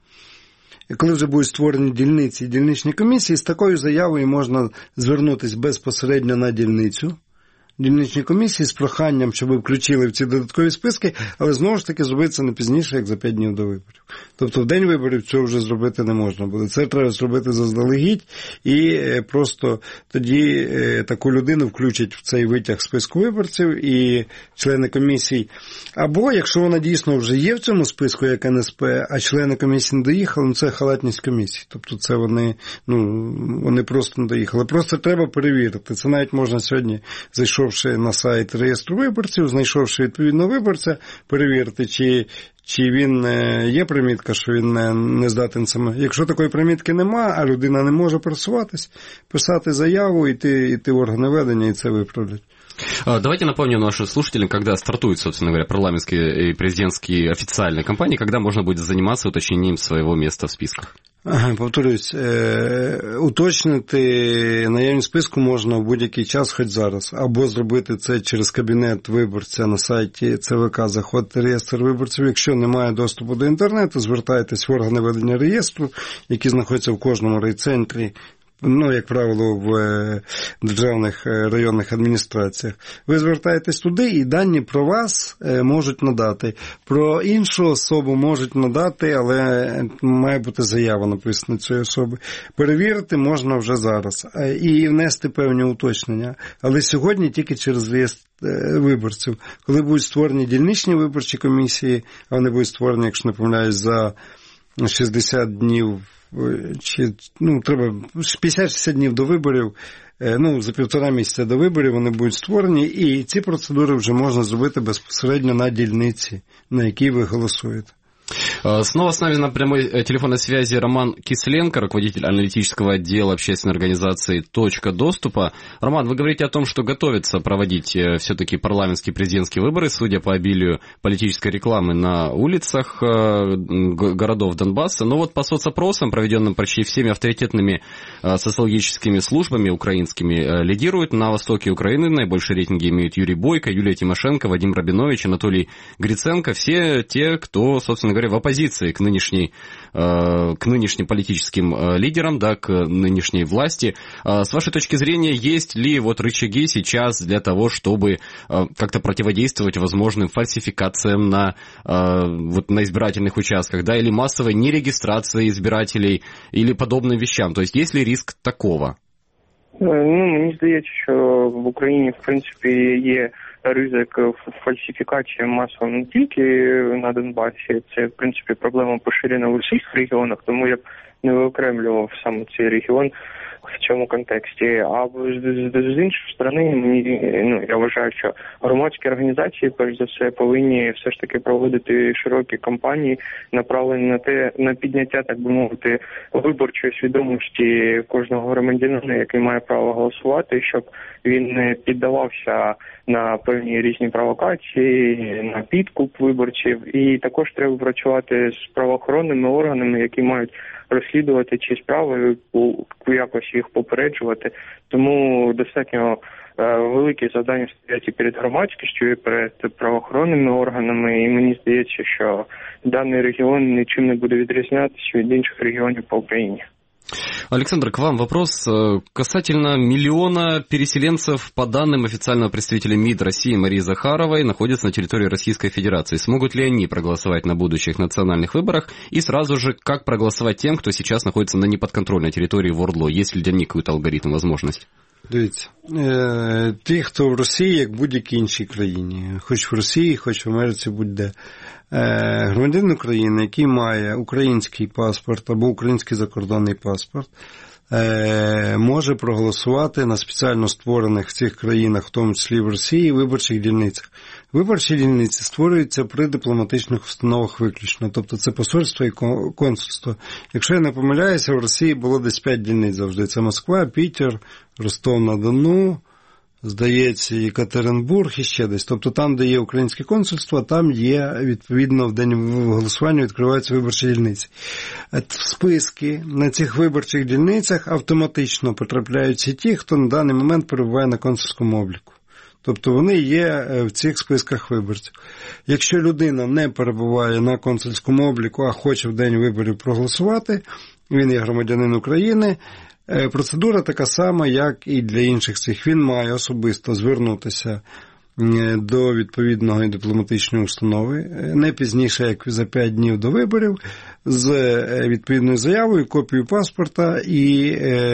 і коли вже будуть створені дільниці і дільничні комісії, з такою заявою можна звернутися безпосередньо на дільницю, дільничні комісії з проханням, щоб включили в ці додаткові списки, але знову ж таки зробити це не пізніше, як за п'ять днів до виборів. Тобто в день виборів цього вже зробити не можна буде. Це треба зробити заздалегідь і просто тоді таку людину включать в цей витяг списку виборців і члени комісій. Або, якщо вона дійсно вже є в цьому списку, як ен ес пе, а члени комісії не доїхали, ну це халатність комісії. Тобто це вони, ну, вони просто не доїхали. Просто треба перевірити. Це навіть можна сьогодні, зайшовши на сайт реєстру виборців, знайшовши відповідного виборця, перевірити, чи чи він є примітка, що він не, не здатен саме. Якщо такої примітки нема, а людина не може пересуватись, писати заяву, йти, йти в органи ведення і це виправлять. Давайте напомним нашим слушателям, когда стартуют, собственно говоря, парламентские и президентские официальные кампании, когда можно будет заниматься уточнением своего места в списках. Ага, повторюсь, е- уточнити наявність списку можна в будь-який час, хоч зараз. Або зробити це через кабінет виборця на сайті це ве ка, заходити в реєстр виборців. Якщо немає доступу до інтернету, звертайтесь в органи ведення реєстру, які знаходяться в кожному райцентрі, ну, як правило, в державних районних адміністраціях. Ви звертаєтесь туди, і дані про вас можуть надати. Про іншу особу можуть надати, але має бути заява написана цієї особи. Перевірити можна вже зараз і внести певні уточнення. Але сьогодні тільки через реєстр виборців. Коли будуть створені дільничні виборчі комісії, а вони будуть створені, якщо не помиляюсь, за шістдесят днів, чи, ну, треба п'ятдесят-шістдесят днів до виборів, ну, за півтора місяця до виборів вони будуть створені, і ці процедури вже можна зробити безпосередньо на дільниці, на якій ви голосуєте. Снова с нами на прямой телефонной связи Роман Кисленко, руководитель аналитического отдела общественной организации «Точка доступа». Роман, вы говорите о том, что готовится проводить все-таки парламентские президентские выборы, судя по обилию политической рекламы на улицах городов Донбасса. Но вот по соцопросам, проведенным почти всеми авторитетными социологическими службами украинскими, лидируют на востоке Украины. Наибольшие рейтинги имеют Юрий Бойко, Юлия Тимошенко, Вадим Рабинович, Анатолий Гриценко. Все те, кто, собственно говоря, в оппозиции к нынешней, к нынешним политическим лидерам, да, к нынешней власти. С вашей точки зрения, есть ли вот рычаги сейчас для того, чтобы как-то противодействовать возможным фальсификациям на, вот, на избирательных участках, да, или массовой нерегистрации избирателей, или подобным вещам? То есть есть ли риск такого? Ну, мені здається, що в Україні, в принципі, є ризик фальсифікації масово не тільки на Донбасі. Це, в принципі, проблема поширена в усіх регіонах, тому я б не виокремлював саме цей регіон в цьому контексті. А з, з, з іншої сторони, мені, ну, я вважаю, що громадські організації, перш за все, повинні все ж таки проводити широкі кампанії, направлені на те, на підняття, так би мовити, виборчої свідомості кожного громадянина, який має право голосувати, щоб він не піддавався на певні різні провокації, на підкуп виборців. І також треба працювати з правоохоронними органами, які мають розслідувати ці справи, якось їх попереджувати. Тому достатньо е, великі завдання стоять і перед громадськістю, і перед правоохоронними органами. І мені здається, що даний регіон нічим не буде відрізнятися від інших регіонів по Україні. Александр, к вам вопрос касательно миллиона переселенцев. По данным официального представителя МИД России Марии Захаровой, находятся на территории Российской Федерации. Смогут ли они проголосовать на будущих национальных выборах? И сразу же, как проголосовать тем, кто сейчас находится на неподконтрольной территории в ОРДЛО? Есть ли для них какой-то алгоритм, возможность? Дивіться, е, ті, хто в Росії, як в будь-якій іншій країні, хоч в Росії, хоч в Америці, будь-де, е, громадянин України, який має український паспорт або український закордонний паспорт, е, може проголосувати на спеціально створених в цих країнах, в тому числі в Росії, виборчих дільницях. Виборчі дільниці створюються при дипломатичних установах виключно, тобто це посольство і консульство. Якщо я не помиляюся, в Росії було десь п'ять дільниць завжди. Це Москва, Пітер, Ростов-на-Дону, здається, Єкатеринбург і ще десь. Тобто там, де є українське консульство, там є, відповідно, в день голосування відкриваються виборчі дільниці. В списки на цих виборчих дільницях автоматично потрапляються ті, хто на даний момент перебуває на консульському обліку. Тобто вони є в цих списках виборців. Якщо людина не перебуває на консульському обліку, а хоче в день виборів проголосувати, він є громадянин України, процедура така сама, як і для інших цих. Він має особисто звернутися до відповідної дипломатичної установи, не пізніше, як за п'ять днів до виборів, з відповідною заявою, копією паспорта, і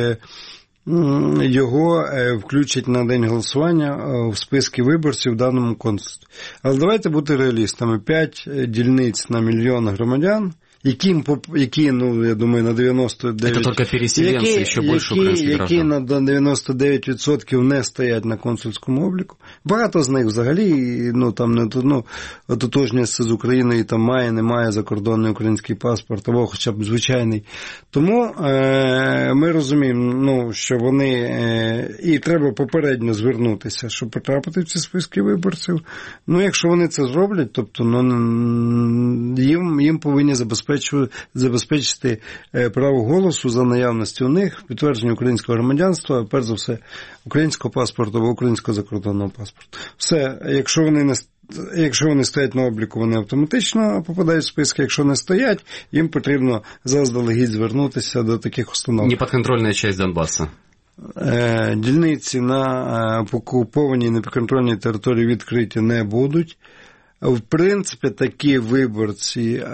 його включать на день голосування в списки виборців в даному консульстві. Але давайте бути реалістами. П'ять дільниць на мільйон громадян, які, які, ну, я думаю, на дев'яносто дев'ять відсотків, які, ще більше українських граждан. Які на дев'яносто дев'ять відсотків не стоять на консульському обліку. Багато з них взагалі, ну, там не ну, ототожність з Україною, там має, не має закордонний український паспорт, або хоча б звичайний. Тому е, ми розуміємо, ну, що вони, е, і треба попередньо звернутися, щоб потрапити в ці списки виборців. Ну, якщо вони це зроблять, тобто, ну, їм, їм повинні забезпечити забезпечити право голосу за наявності у них, підтвердження українського громадянства, перш за все, українського паспорту або українського закордонного паспорту. Все, якщо вони не Якщо вони стоять на обліку, вони автоматично попадають в списки. Якщо не стоять, їм потрібно заздалегідь звернутися до таких установ. Неподконтрольна частина Донбасу. Дільниці на окупованій непідконтрольній території відкриті не будуть. В принципі, такі виборці,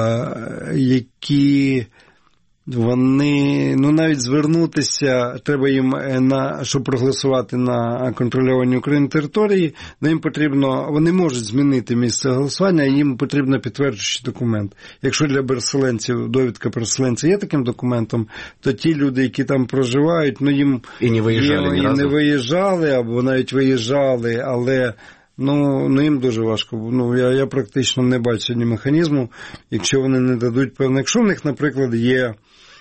які вони, ну, навіть звернутися, треба їм, на, щоб проголосувати на контрольованій Україною території, но їм потрібно, вони можуть змінити місце голосування, і їм потрібно підтверджуючий документ. Якщо для переселенців довідка переселенця є таким документом, то ті люди, які там проживають, ну, їм і не виїжджали, є, і не виїжджали, або навіть виїжджали, але Ну, ну їм дуже важко. Ну, я, я практично не бачу ні механізму, якщо вони не дадуть певне. Якщо в них, наприклад, є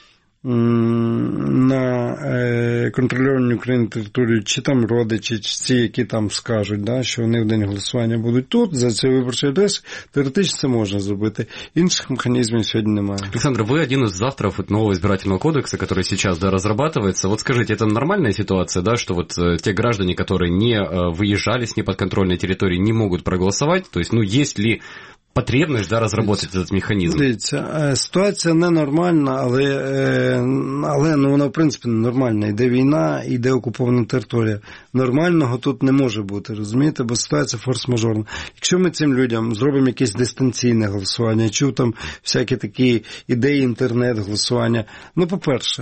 на е, контрольованій Україною території чи там родичі, чи ці, які там скажуть, да, що вони в день голосування будуть тут, за цей виборчий адрес, теоретично це можна зробити. Інших механизмов сегодня немає. Александр, вы один из авторов нового избирательного кодекса, который сейчас, да, разрабатывается. Вот скажите, это нормальная ситуация, да, что вот э, те граждане, которые не э, выезжали с неподконтрольной территории, не могут проголосовать? То есть, ну, есть ли потребность, да, розробити цей механізм? Дивіться, ситуація ненормальна, але, але ну, вона в принципі ненормальна. Йде війна, йде окупована територія. Нормального тут не може бути, розумієте, бо ситуація форс-мажорна. Якщо ми цим людям зробимо якесь дистанційне голосування, я чув там всякі такі ідеї інтернет-голосування. Ну, по-перше,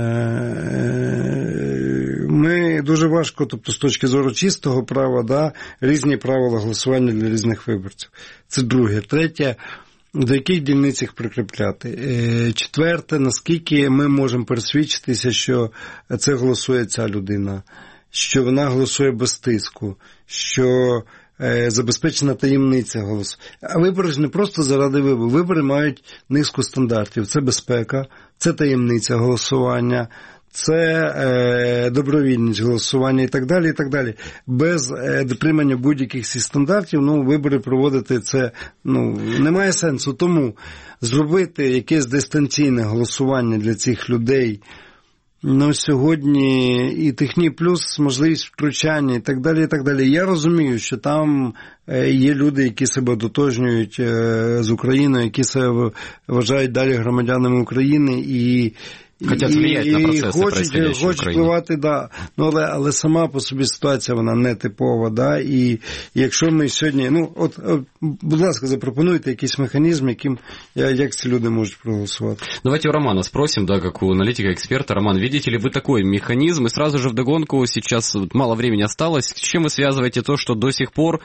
ми дуже важко, тобто з точки зору чистого права, да, різні правила голосування для різних виборців. Це друге. Третє, до яких дільниць їх прикріпляти. Четверте, наскільки ми можемо пересвідчитися, що це голосує ця людина, що вона голосує без тиску, що забезпечена таємниця голосу. А вибори ж не просто заради вибору. Вибори мають низку стандартів. Це безпека, це таємниця голосування, це е, добровільність голосування і так далі, і так далі. Без е, дотримання будь-яких цих стандартів, ну, вибори проводити це, ну, немає сенсу. Тому зробити якесь дистанційне голосування для цих людей, ну, сьогодні і техні плюс можливість втручання і так далі, і так далі. Я розумію, що там є люди, які себе дотожнюють з Україною, які себе вважають далі громадянами України і Хотять влиять на процеси, происходящие в Україні. Впливати, да. Ну, але, але сама по собі ситуація, вона не типова, да, і, і якщо ми сьогодні, ну, от, будь ласка, запропонуйте якийсь механізм, яким, як ці люди можуть проголосувати. Давайте у Романа спросим, да, как у аналитика-эксперта. Роман, видите ли вы такой механизм? И сразу же вдогонку, сейчас мало времени осталось, с чем вы связываете то, что до сих пор,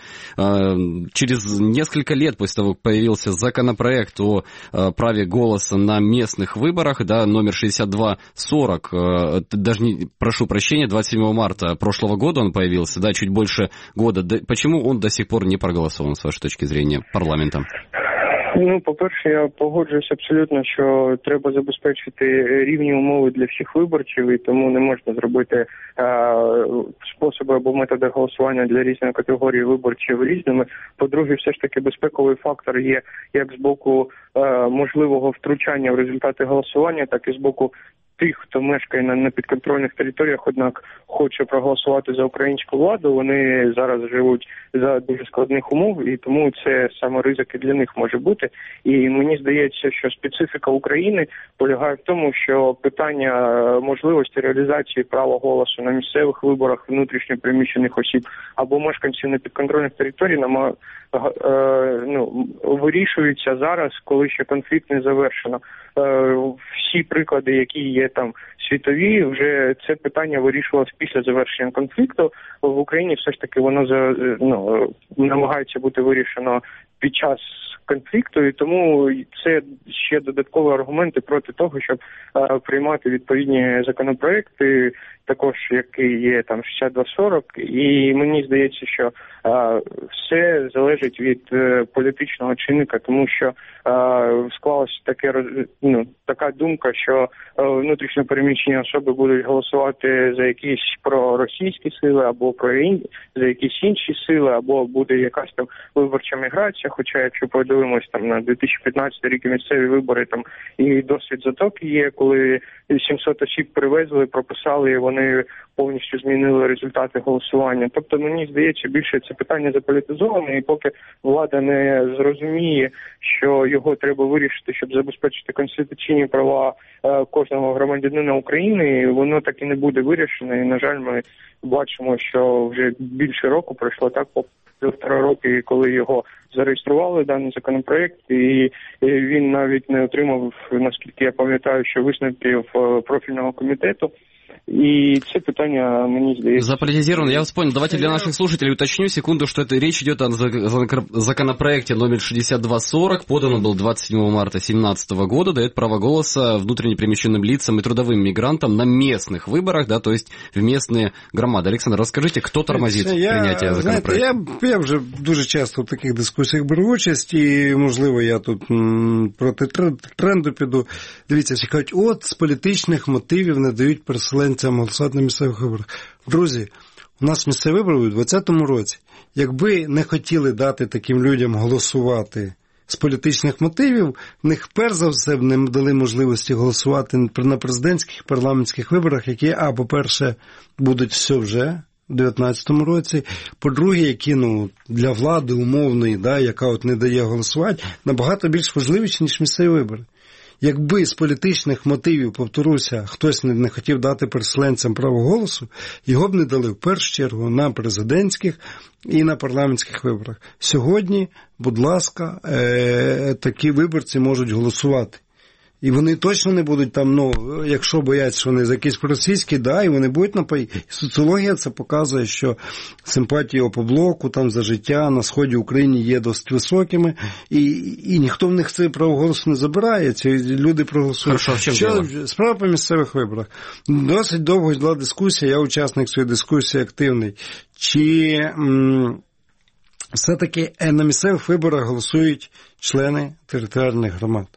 через несколько лет после того, как появился законопроект о праве голоса на местных выборах, да, номер шестьдесят два сорок, даже не, прошу прощения, двадцать седьмого марта прошлого года он появился, да, чуть больше года. Почему он до сих пор не проголосован, с вашей точки зрения, парламентом? Ну, по-перше, я погоджуюсь абсолютно, що треба забезпечити рівні умови для всіх виборців, і тому не можна зробити е, способи або методи голосування для різної категорії виборців різними. По-друге, все ж таки безпековий фактор є як з боку е, можливого втручання в результати голосування, так і з боку тих, хто мешкає на непідконтрольних територіях, однак хоче проголосувати за українську владу, вони зараз живуть за дуже складних умов, і тому це саме ризики для них може бути. І мені здається, що специфіка України полягає в тому, що питання можливості реалізації права голосу на місцевих виборах внутрішньо переміщених осіб або мешканців непідконтрольних територій нама, е, ну, вирішуються зараз, коли ще конфлікт не завершено. Е, всі приклади, які є там світові, вже це питання вирішувалось після завершення конфлікту. В Україні все ж таки воно за, ну, намагається бути вирішено під час конфлікту, і тому це ще додаткові аргументи проти того, щоб е, приймати відповідні законопроекти, також який є там шістдесят два сорок, і мені здається, що е, все залежить від е, політичного чинника, тому що е, склалася таке, ну, така думка, що е, внутрішньо переміщені особи будуть голосувати за якісь проросійські сили, або про ін... за якісь інші сили, або буде якась там виборча міграція, хоча якщо подивимось там на дві тисячі п'ятнадцятий рік і місцеві вибори, там і досвід затоки є, коли сімсот осіб привезли, прописали, і вони повністю змінили результати голосування. Тобто, мені здається, більше це питання заполітизоване, і поки влада не зрозуміє, що його треба вирішити, щоб забезпечити конституційні права е, кожного громадянина України, воно так і не буде вирішено. І, на жаль, ми бачимо, що вже більше року пройшло, так, по півтора роки, коли його зареєстрували, даний законопроект, і він навіть не отримав, наскільки я пам'ятаю, що висновків профільного комітету. І це питання, мені здається... Заполитизировано. Я вас понял. Давайте для наших слушателей уточню секунду, что это речь идет о законопроекте номер шестьдесят два сорок. Подан он был двадцать седьмого марта две тысячи семнадцатого года. Дает право голоса внутренне перемещенным лицам и трудовым мигрантам на местных выборах, да, то есть в местные громади. Олександр, розкажіть, хто тормозить я, прийняття законопроекту? Знаєте, я, я вже дуже часто в таких дискусіях беру участь, і, можливо, я тут м, проти тренду піду. Дивіться, всі кажуть, от з політичних мотивів не дають переселенцям голосувати на місцевих виборах. Друзі, у нас місцеві вибори у двадцятому році. Якби не хотіли дати таким людям голосувати з політичних мотивів, в них перш за все не дали можливості голосувати на президентських і парламентських виборах, які, а, по-перше, будуть все вже у дев'ятнадцятому році, по-друге, які, ну, для влади умовної, да, яка от не дає голосувати, набагато більш важливіші, ніж місцеві вибори. Якби з політичних мотивів, повторюся, хтось не, не хотів дати переселенцям право голосу, його б не дали в першу чергу на президентських і на парламентських виборах. Сьогодні, будь ласка, е- такі виборці можуть голосувати. І вони точно не будуть там, ну, якщо бояться, що вони за якісь проросійські, да, і вони будуть напої. Соціологія це показує, що симпатії Опоблоку там за життя на сході України є досить високими, і, і ніхто в них це право голосу не забирає, ці люди проголосують. Хорошо, що, справа по місцевих виборах. Досить довго йшла дискусія, я учасник цієї дискусії активний. Чи м, все-таки на місцевих виборах голосують члени територіальних громад?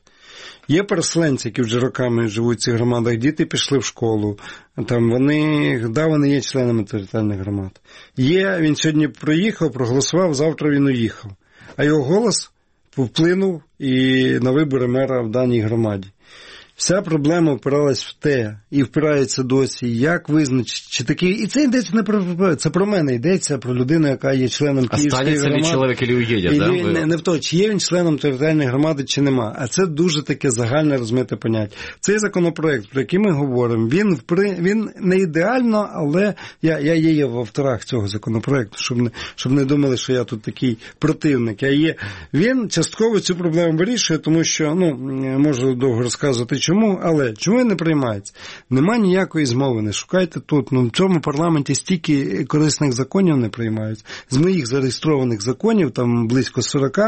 Є переселенці, які вже роками живуть в цих громадах, діти пішли в школу, там вони, да, вони є членами територіальних громад. Є, він сьогодні проїхав, проголосував, завтра він уїхав. А його голос вплинув і на вибори мера в даній громаді. Вся проблема впиралась в те, і впирається досі, як визначити, чи такий, і це йдеться не про, це про мене, йдеться про людину, яка є членом Київської громади. Останеться ли чоловік, чи уїде, і да? Він, не, не в то, чи є він членом територіальної громади, чи нема. А це дуже таке загальне розмите поняття. Цей законопроект, про який ми говоримо, він, впри, він не ідеально, але я, я є в авторах цього законопроекту, щоб не, щоб не думали, що я тут такий противник. Я є. Він частково цю проблему вирішує, тому що, ну, можу довго розказувати, чому, але чому він не приймається? Нема ніякої змови, не шукайте тут. Ну, в цьому парламенті стільки корисних законів не приймають. З моїх зареєстрованих законів, там близько сорок,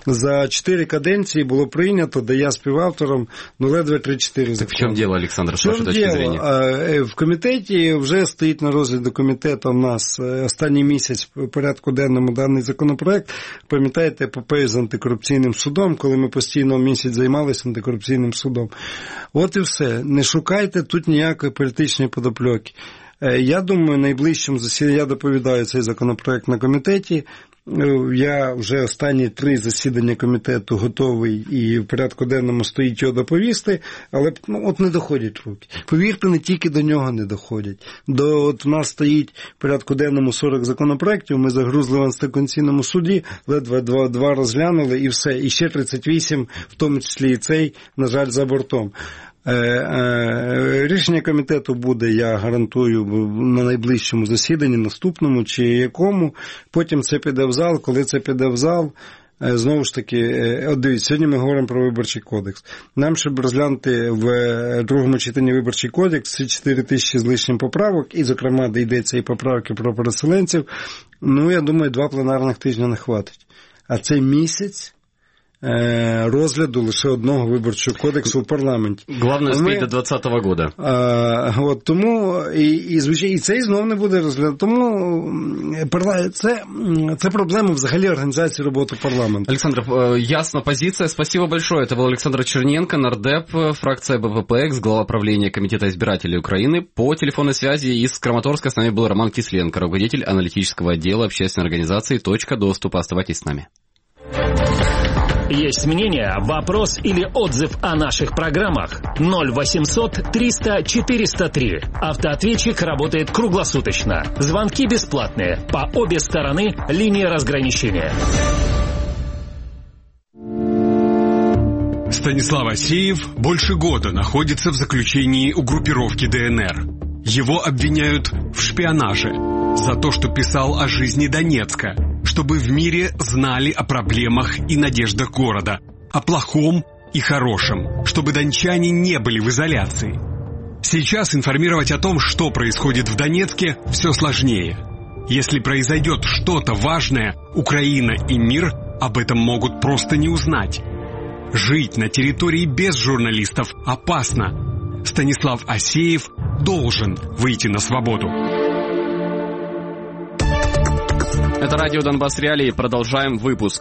за чотири каденції було прийнято, де я співавтором, ну, ледве три-чотири закони. Так в чому діло, Олександр, з вашої точки зрення? В комітеті вже стоїть на розгляді комітету у нас останній місяць в порядку денному даний законопроект. Пам'ятаєте, епопею з антикорупційним судом, коли ми постійно місяць займалися антикорупційним судом. От і все. Не шукайте тут ніякої політичної подопльоки. Я думаю, найближчим засіданням, я доповідаю цей законопроект на комітеті, я вже останні три засідання комітету готовий і в порядку денному стоїть його доповісти, але, ну, от не доходять руки. Повірте, не тільки до нього не доходять. До, от у нас стоїть в порядку денному сорок законопроєктів, ми загрузли в Антиконституційному суді, ледве два, два розглянули і все. І ще тридцять вісім, в тому числі і цей, на жаль, за бортом. Рішення комітету буде, я гарантую, на найближчому засіданні, наступному чи якому. Потім це піде в зал. Коли це піде в зал, знову ж таки, от дивіться, сьогодні ми говоримо про Виборчий кодекс. Нам, щоб розглянути в другому читанні Виборчий кодекс, це чотири тисячі з лишнім поправок, і, зокрема, де йдеться і поправки про переселенців, ну, я думаю, два пленарних тижня не хватить. А цей місяць розгляду лише одного виборчого кодексу в парламенті. Головне успіть до двадцятого года. А, от, тому і, і, звичайно, і цей знов не буде розгляду. Тому це, це проблема взагалі організації роботи парламенту. Александр, ясна позиция. Спасибо большое. Это был Александр Черненко, нардеп, фракция БПП, глава правления Комитета избирателей Украины. По телефонной связи из Краматорска с нами был Роман Кисленко, руководитель аналитического отдела общественной организации «Точка доступа». Оставайтесь с нами. Есть мнение, вопрос или отзыв о наших программах? ноль восемьсот триста четыреста три. Автоответчик работает круглосуточно. Звонки бесплатные. По обе стороны линии разграничения. Станислав Асеев больше года находится в заключении у группировки ДНР. Его обвиняют в шпионаже за то, что писал о жизни Донецка, чтобы в мире знали о проблемах и надеждах города, о плохом и хорошем, чтобы дончане не были в изоляции. Сейчас информировать о том, что происходит в Донецке, все сложнее. Если произойдет что-то важное, Украина и мир об этом могут просто не узнать. Жить на территории без журналистов опасно. Станислав Асеев должен выйти на свободу. Это радио «Донбасс Реалии». Продолжаем выпуск.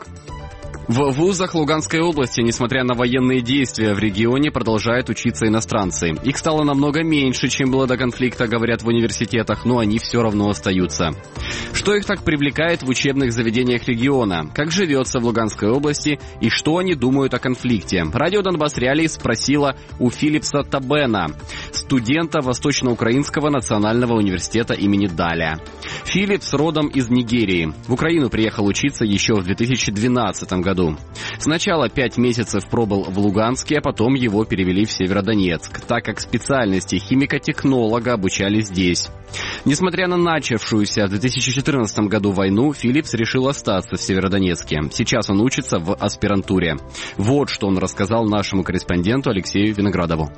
В вузах Луганской области, несмотря на военные действия в регионе, продолжают учиться иностранцы. Их стало намного меньше, чем было до конфликта, говорят в университетах, но они все равно остаются. Что их так привлекает в учебных заведениях региона? Как живется в Луганской области и что они думают о конфликте? Радио «Донбасс Реалии» спросила у Филипса Табена, студента Восточноукраинского национального университета имени Даля. Филипс родом из Нигерии. В Украину приехал учиться еще в две тысячи двенадцатом году. Сначала пять месяцев пробыл в Луганске, а потом его перевели в Северодонецк, так как специальности химико-технолога обучали здесь. Несмотря на начавшуюся в две тысячи четырнадцатом году войну, Филипс решил остаться в Северодонецке. Сейчас он учится в аспирантуре. Вот что он рассказал нашему корреспонденту Алексею Виноградову.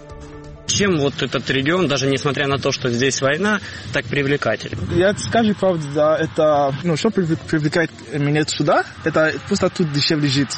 Чем вот этот регион, даже несмотря на то, что здесь война, так привлекателен? Я скажу правду, да, это, ну, что привлекает меня сюда, это просто тут дешевле жить.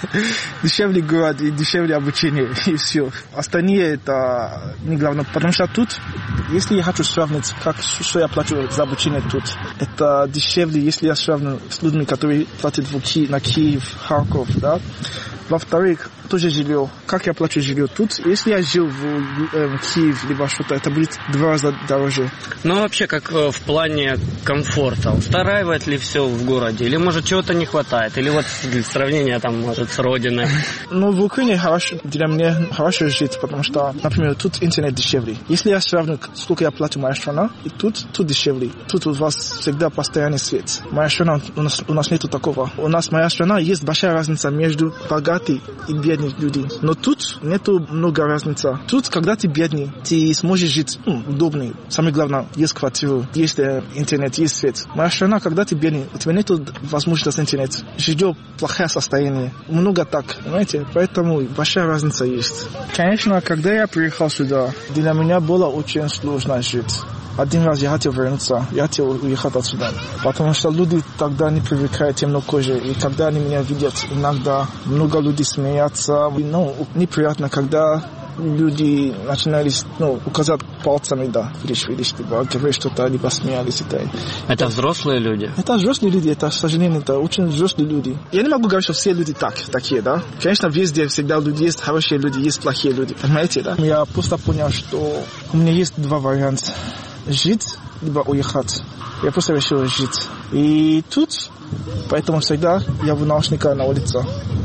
Дешевле город и дешевле обучение, и все. Остальные это не главное, потому что тут, если я хочу сравнить, как, что я плачу за обучение тут, это дешевле, если я сравню с людьми, которые платят в Ки- на Киев, Харьков, да. Во-вторых, тоже жилье. Как я плачу жилье тут? Если я жил в э, Киеве, либо что-то, это будет два раза дороже. Ну, вообще, как в плане комфорта, устраивает ли все в городе? Или, может, чего-то не хватает? Или вот сравнение, там, может, с родиной? Ну, в Украине хорошо, для меня хорошо жить, потому что, например, тут интернет дешевле. Если я сравню, сколько я плачу моя страна, и тут, тут дешевле. Тут у вас всегда постоянный свет. Моя страна, у нас, у нас нету такого. У нас, моя страна, есть большая разница между богатыми и бедными людьми. Но тут нету много разницы. Тут, когда ты бедный, ты сможешь жить ну, удобно. Самое главное, есть квартира, есть э, интернет, есть свет. Моя страна, когда ты бедный, у тебя нету возможности интернет. Жилье плохое состояние. Много так, понимаете? Поэтому большая разница есть. Конечно, когда я приехал сюда, для меня было очень сложно жить. Один раз я хотел вернуться, я хотел уехать отсюда. Потому что люди тогда не привыкают темнокожие. И когда они меня видят, иногда много людей смеются. Ну, неприятно, когда люди начинали ну, указать пальцами, да, видишь, видишь, либо говорить что-то, либо смеялись. Это, это взрослые люди? Это взрослые люди, это, к сожалению, это очень взрослые люди. Я не могу говорить, что все люди так, такие, да. Конечно, везде всегда люди есть хорошие люди, есть плохие люди, понимаете, да. Я просто понял, что у меня есть два варианта. Жить, либо уехать. Я просто решил жить. И тут, поэтому всегда я в наушниках на улице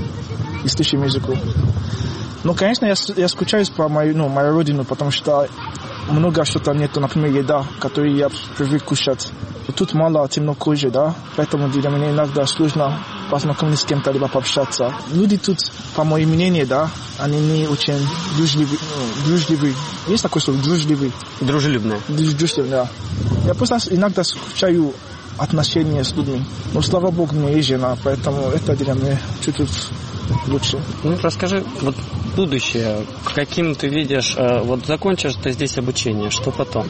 и слушаю музыку. Ну, конечно, я, я скучаю по мою, ну, мою родину, потому что много что-то нету, например, еда, которую я привык кушать. И тут мало темнокожих, да, поэтому для меня иногда сложно познакомиться с кем-то, либо пообщаться. Люди тут, по моему мнению, да, они не очень дружливые. Ну, дружливые. Есть такое слово? Дружливые. Дружелюбные. Дружелюбные, да. Я просто иногда скучаю отношения с людьми. Но, слава богу, у меня есть жена, поэтому это для меня чуть-чуть лучше. Ну, расскажи, вот будущее, каким ты видишь, вот закончишь ты здесь обучение, что потом?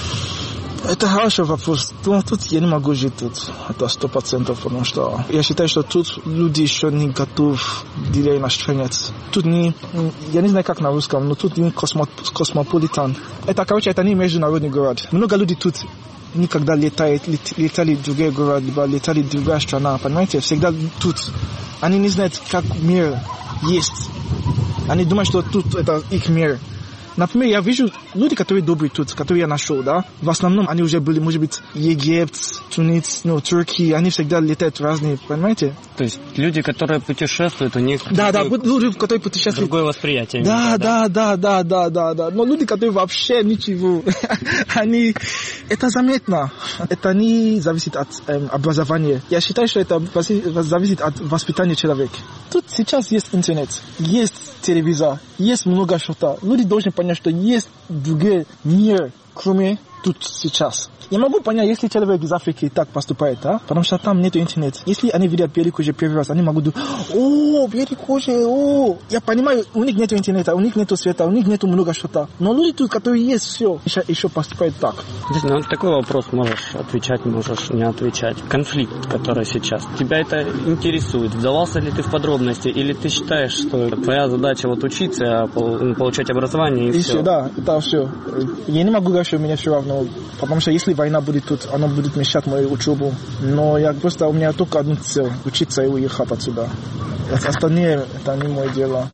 Это хороший вопрос. Но тут я не могу жить тут. Это сто процентов, потому что я считаю, что тут люди еще не готовы для иностранец. Тут не, я не знаю как на русском, но тут не космо, космополитен. Это, короче, это не международный город. Много людей тут никогда летают, летали в другой город, либо летали в другая страна, понимаете? Всегда тут. Они не знают, как мир есть. Они думают, что тут это их мир. Например, я вижу люди, которые добрые тут, которые я нашел, да. В основном они уже были, может быть, Египет, Тунис, ну, Турция, они всегда летают разные, понимаете? То есть люди, которые путешествуют, у них... Да, да, люди, которые путешествуют. Другое восприятие. Да, да, да, да, да, да, да. Но люди, которые вообще ничего, они... Это заметно. Это не зависит от эм, образования. Я считаю, что это зависит от воспитания человека. Тут сейчас есть интернет, есть телевизор, есть много что-то. Люди должны понять, что есть другой мир, кроме тут сейчас. Я могу понять, если человек из Африки так поступает, да? Потому что там нет интернета. Если они видят белокожие первый раз, они могут думать, о, белокожие, о. Я понимаю, у них нет интернета, у них нет света, у них нет много что-то. Но люди тут, которые есть, все, еще, еще поступают так. Ну, такой вопрос можешь отвечать, можешь не отвечать. Конфликт, который сейчас. Тебя это интересует? Вдавался ли ты в подробности? Или ты считаешь, что твоя задача вот учиться, получать образование и, и все? все? Да, это все. Я не могу говорить, что мне все равно. Потому что если война будет тут, она будет мешать мою учебу. Но я просто, у меня только одна цель – учиться и уехать отсюда. Остальное – это не мое дело.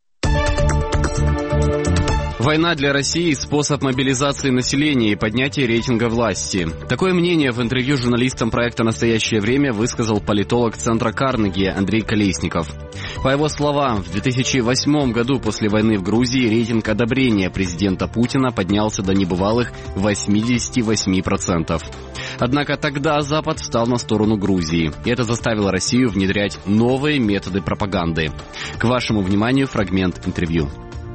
Война для России – способ мобилизации населения и поднятия рейтинга власти. Такое мнение в интервью журналистам проекта «Настоящее время» высказал политолог Центра Карнеги Андрей Колесников. По его словам, в две тысячи восьмом году после войны в Грузии рейтинг одобрения президента Путина поднялся до небывалых восемьдесят восемь процентов. Однако тогда Запад встал на сторону Грузии, и это заставило Россию внедрять новые методы пропаганды. К вашему вниманию фрагмент интервью.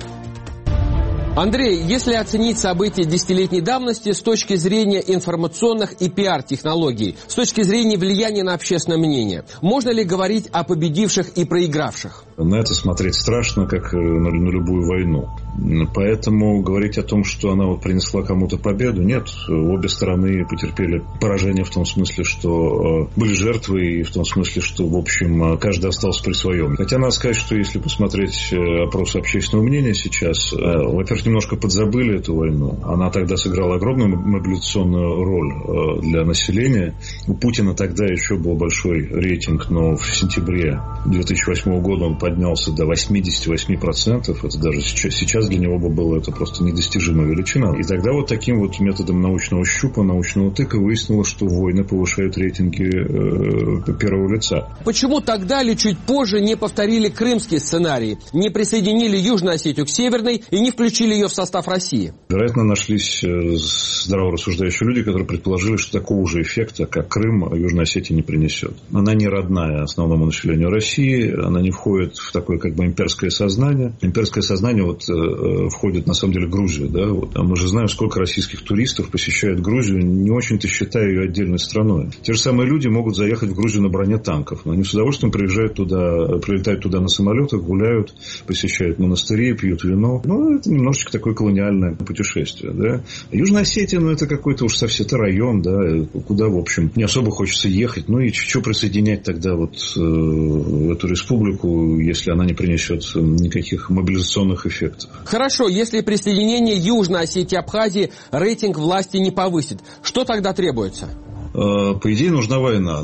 Андрей, если оценить события десятилетней давности с точки зрения информационных и пиар-технологий, с точки зрения влияния на общественное мнение, можно ли говорить о победивших и проигравших? На это смотреть страшно, как на, на любую войну. Поэтому говорить о том, что она вот принесла кому-то победу, нет. Обе стороны потерпели поражение в том смысле, что были жертвы, и в том смысле, что, в общем, каждый остался при своем. Хотя надо сказать, что если посмотреть опросы общественного мнения сейчас, во-первых, немножко подзабыли эту войну. Она тогда сыграла огромную мобилизационную роль для населения. У Путина тогда еще был большой рейтинг, но в сентябре две тысячи восьмого года он поднялся до восемьдесят восемь процентов. Это даже сейчас, сейчас для него бы было это просто недостижимая величина. И тогда вот таким вот методом научного щупа, научного тыка выяснилось, что войны повышают рейтинги э, первого лица. Почему тогда или чуть позже не повторили крымский сценарий, не присоединили Южную Осетию к Северной и не включили ее в состав России? Вероятно, нашлись здраво рассуждающие люди, которые предположили, что такого же эффекта, как Крым, Южная Осетия не принесет. Она не родная основному населению России, она не входит в такое как бы имперское сознание. Имперское сознание вот э, входит на самом деле в Грузию. Да? Вот. А мы же знаем, сколько российских туристов посещают Грузию, не очень-то считая ее отдельной страной. Те же самые люди могут заехать в Грузию на броне танков, но они с удовольствием приезжают туда, прилетают туда на самолетах, гуляют, посещают монастыри, пьют вино. Ну, это немножечко такое колониальное путешествие. Да? Южная Осетия, ну, это какой-то уж совсем это район, да, куда, в общем, не особо хочется ехать. Ну, и что присоединять тогда вот э, эту республику, если она не принесет никаких мобилизационных эффектов? Хорошо, если присоединение Южной Осетии и Абхазии рейтинг власти не повысит, что тогда требуется? По идее, нужна война,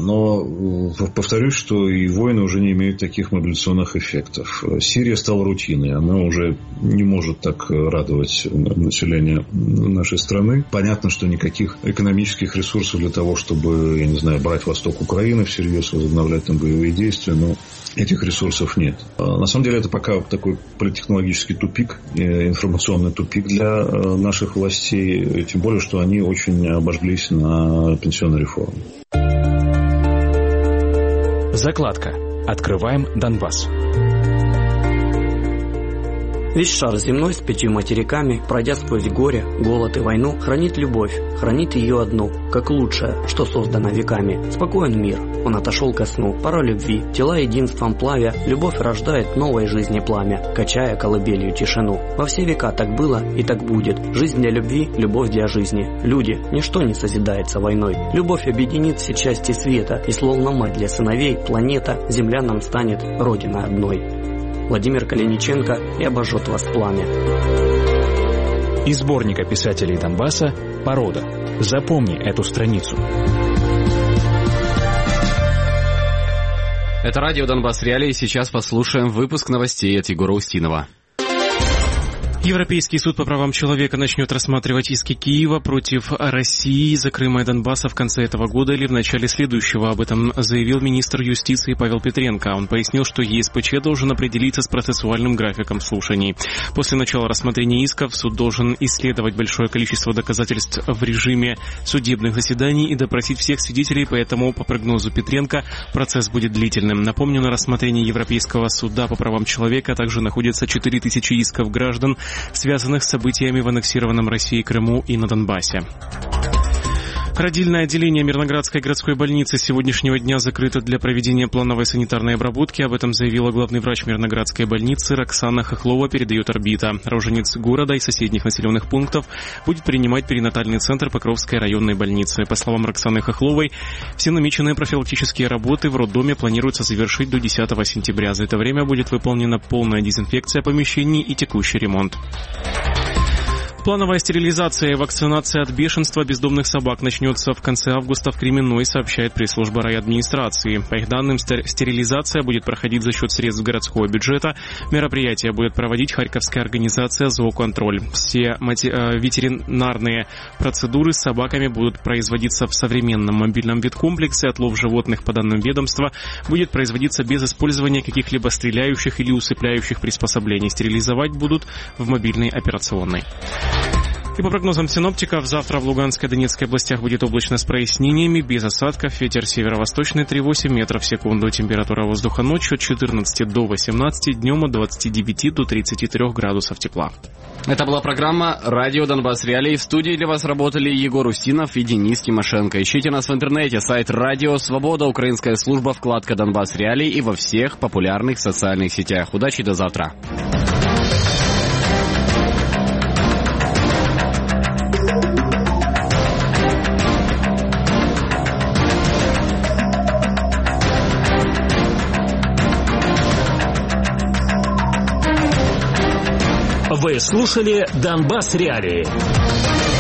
но повторюсь, что и войны уже не имеют таких мобилизационных эффектов. Сирия стала рутиной, она уже не может так радовать население нашей страны. Понятно, что никаких экономических ресурсов для того, чтобы, я не знаю, брать восток Украины всерьез, возобновлять там боевые действия, но этих ресурсов нет. На самом деле, это пока такой политтехнологический тупик, информационный тупик для наших властей, тем более, что они очень обожглись на пенсионной реформе. Закладка. Открываем Донбасс. Весь шар земной с пятью материками, пройдя сквозь горе, голод и войну, хранит любовь, хранит ее одну, как лучшее, что создано веками. Спокоен мир, он отошел ко сну, пора любви, тела единством плавя, любовь рождает новой жизни пламя, качая колыбелью тишину. Во все века так было и так будет, жизнь для любви, любовь для жизни. Люди, ничто не созидается войной, любовь объединит все части света, и словно мать для сыновей, планета, земля нам станет родиной одной. Владимир Калиниченко и обожжет вас пламя. Из сборника писателей Донбасса «Порода». Запомни эту страницу. Это радио «Донбасс Реалии». Сейчас послушаем выпуск новостей от Егора Устинова. Европейский суд по правам человека начнет рассматривать иски Киева против России за Крыма и Донбасса в конце этого года или в начале следующего. Об этом заявил министр юстиции Павел Петренко. Он пояснил, что ЕСПЧ должен определиться с процессуальным графиком слушаний. После начала рассмотрения исков суд должен исследовать большое количество доказательств в режиме судебных заседаний и допросить всех свидетелей, поэтому, по прогнозу Петренко, процесс будет длительным. Напомню, на рассмотрении Европейского суда по правам человека также находится четыре тысячи исков граждан связанных с событиями в аннексированном Россией Крыму и на Донбассе. Родильное отделение Мирноградской городской больницы с сегодняшнего дня закрыто для проведения плановой санитарной обработки. Об этом заявила главный врач Мирноградской больницы Роксана Хохлова, передает «Орбита». Рожениц города и соседних населенных пунктов будет принимать перинатальный центр Покровской районной больницы. По словам Роксаны Хохловой, все намеченные профилактические работы в роддоме планируется завершить до десятого сентября. За это время будет выполнена полная дезинфекция помещений и текущий ремонт. Плановая стерилизация и вакцинация от бешенства бездомных собак начнется в конце августа в Кременной, сообщает пресс-служба райадминистрации. По их данным, стерилизация будет проходить за счет средств городского бюджета. Мероприятие будет проводить харьковская организация «Зооконтроль». Все ветеринарные процедуры с собаками будут производиться в современном мобильном веткомплексе. Отлов животных, по данным ведомства, будет производиться без использования каких-либо стреляющих или усыпляющих приспособлений. Стерилизовать будут в мобильной операционной. И по прогнозам синоптиков, завтра в Луганской и Донецкой областях будет облачно с прояснениями, без осадков, ветер северо-восточный три-восемь метров в секунду, температура воздуха ночью от четырнадцати до восемнадцати, днем от двадцати девяти до тридцати трёх градусов тепла. Это была программа «Радио Донбасс Реалии». В студии для вас работали Егор Устинов и Денис Тимошенко. Ищите нас в интернете, сайт «Радио Свобода», украинская служба, вкладка «Донбасс Реалии» и во всех популярных социальных сетях. Удачи, до завтра. Вы слушали «Донбасс Реалии».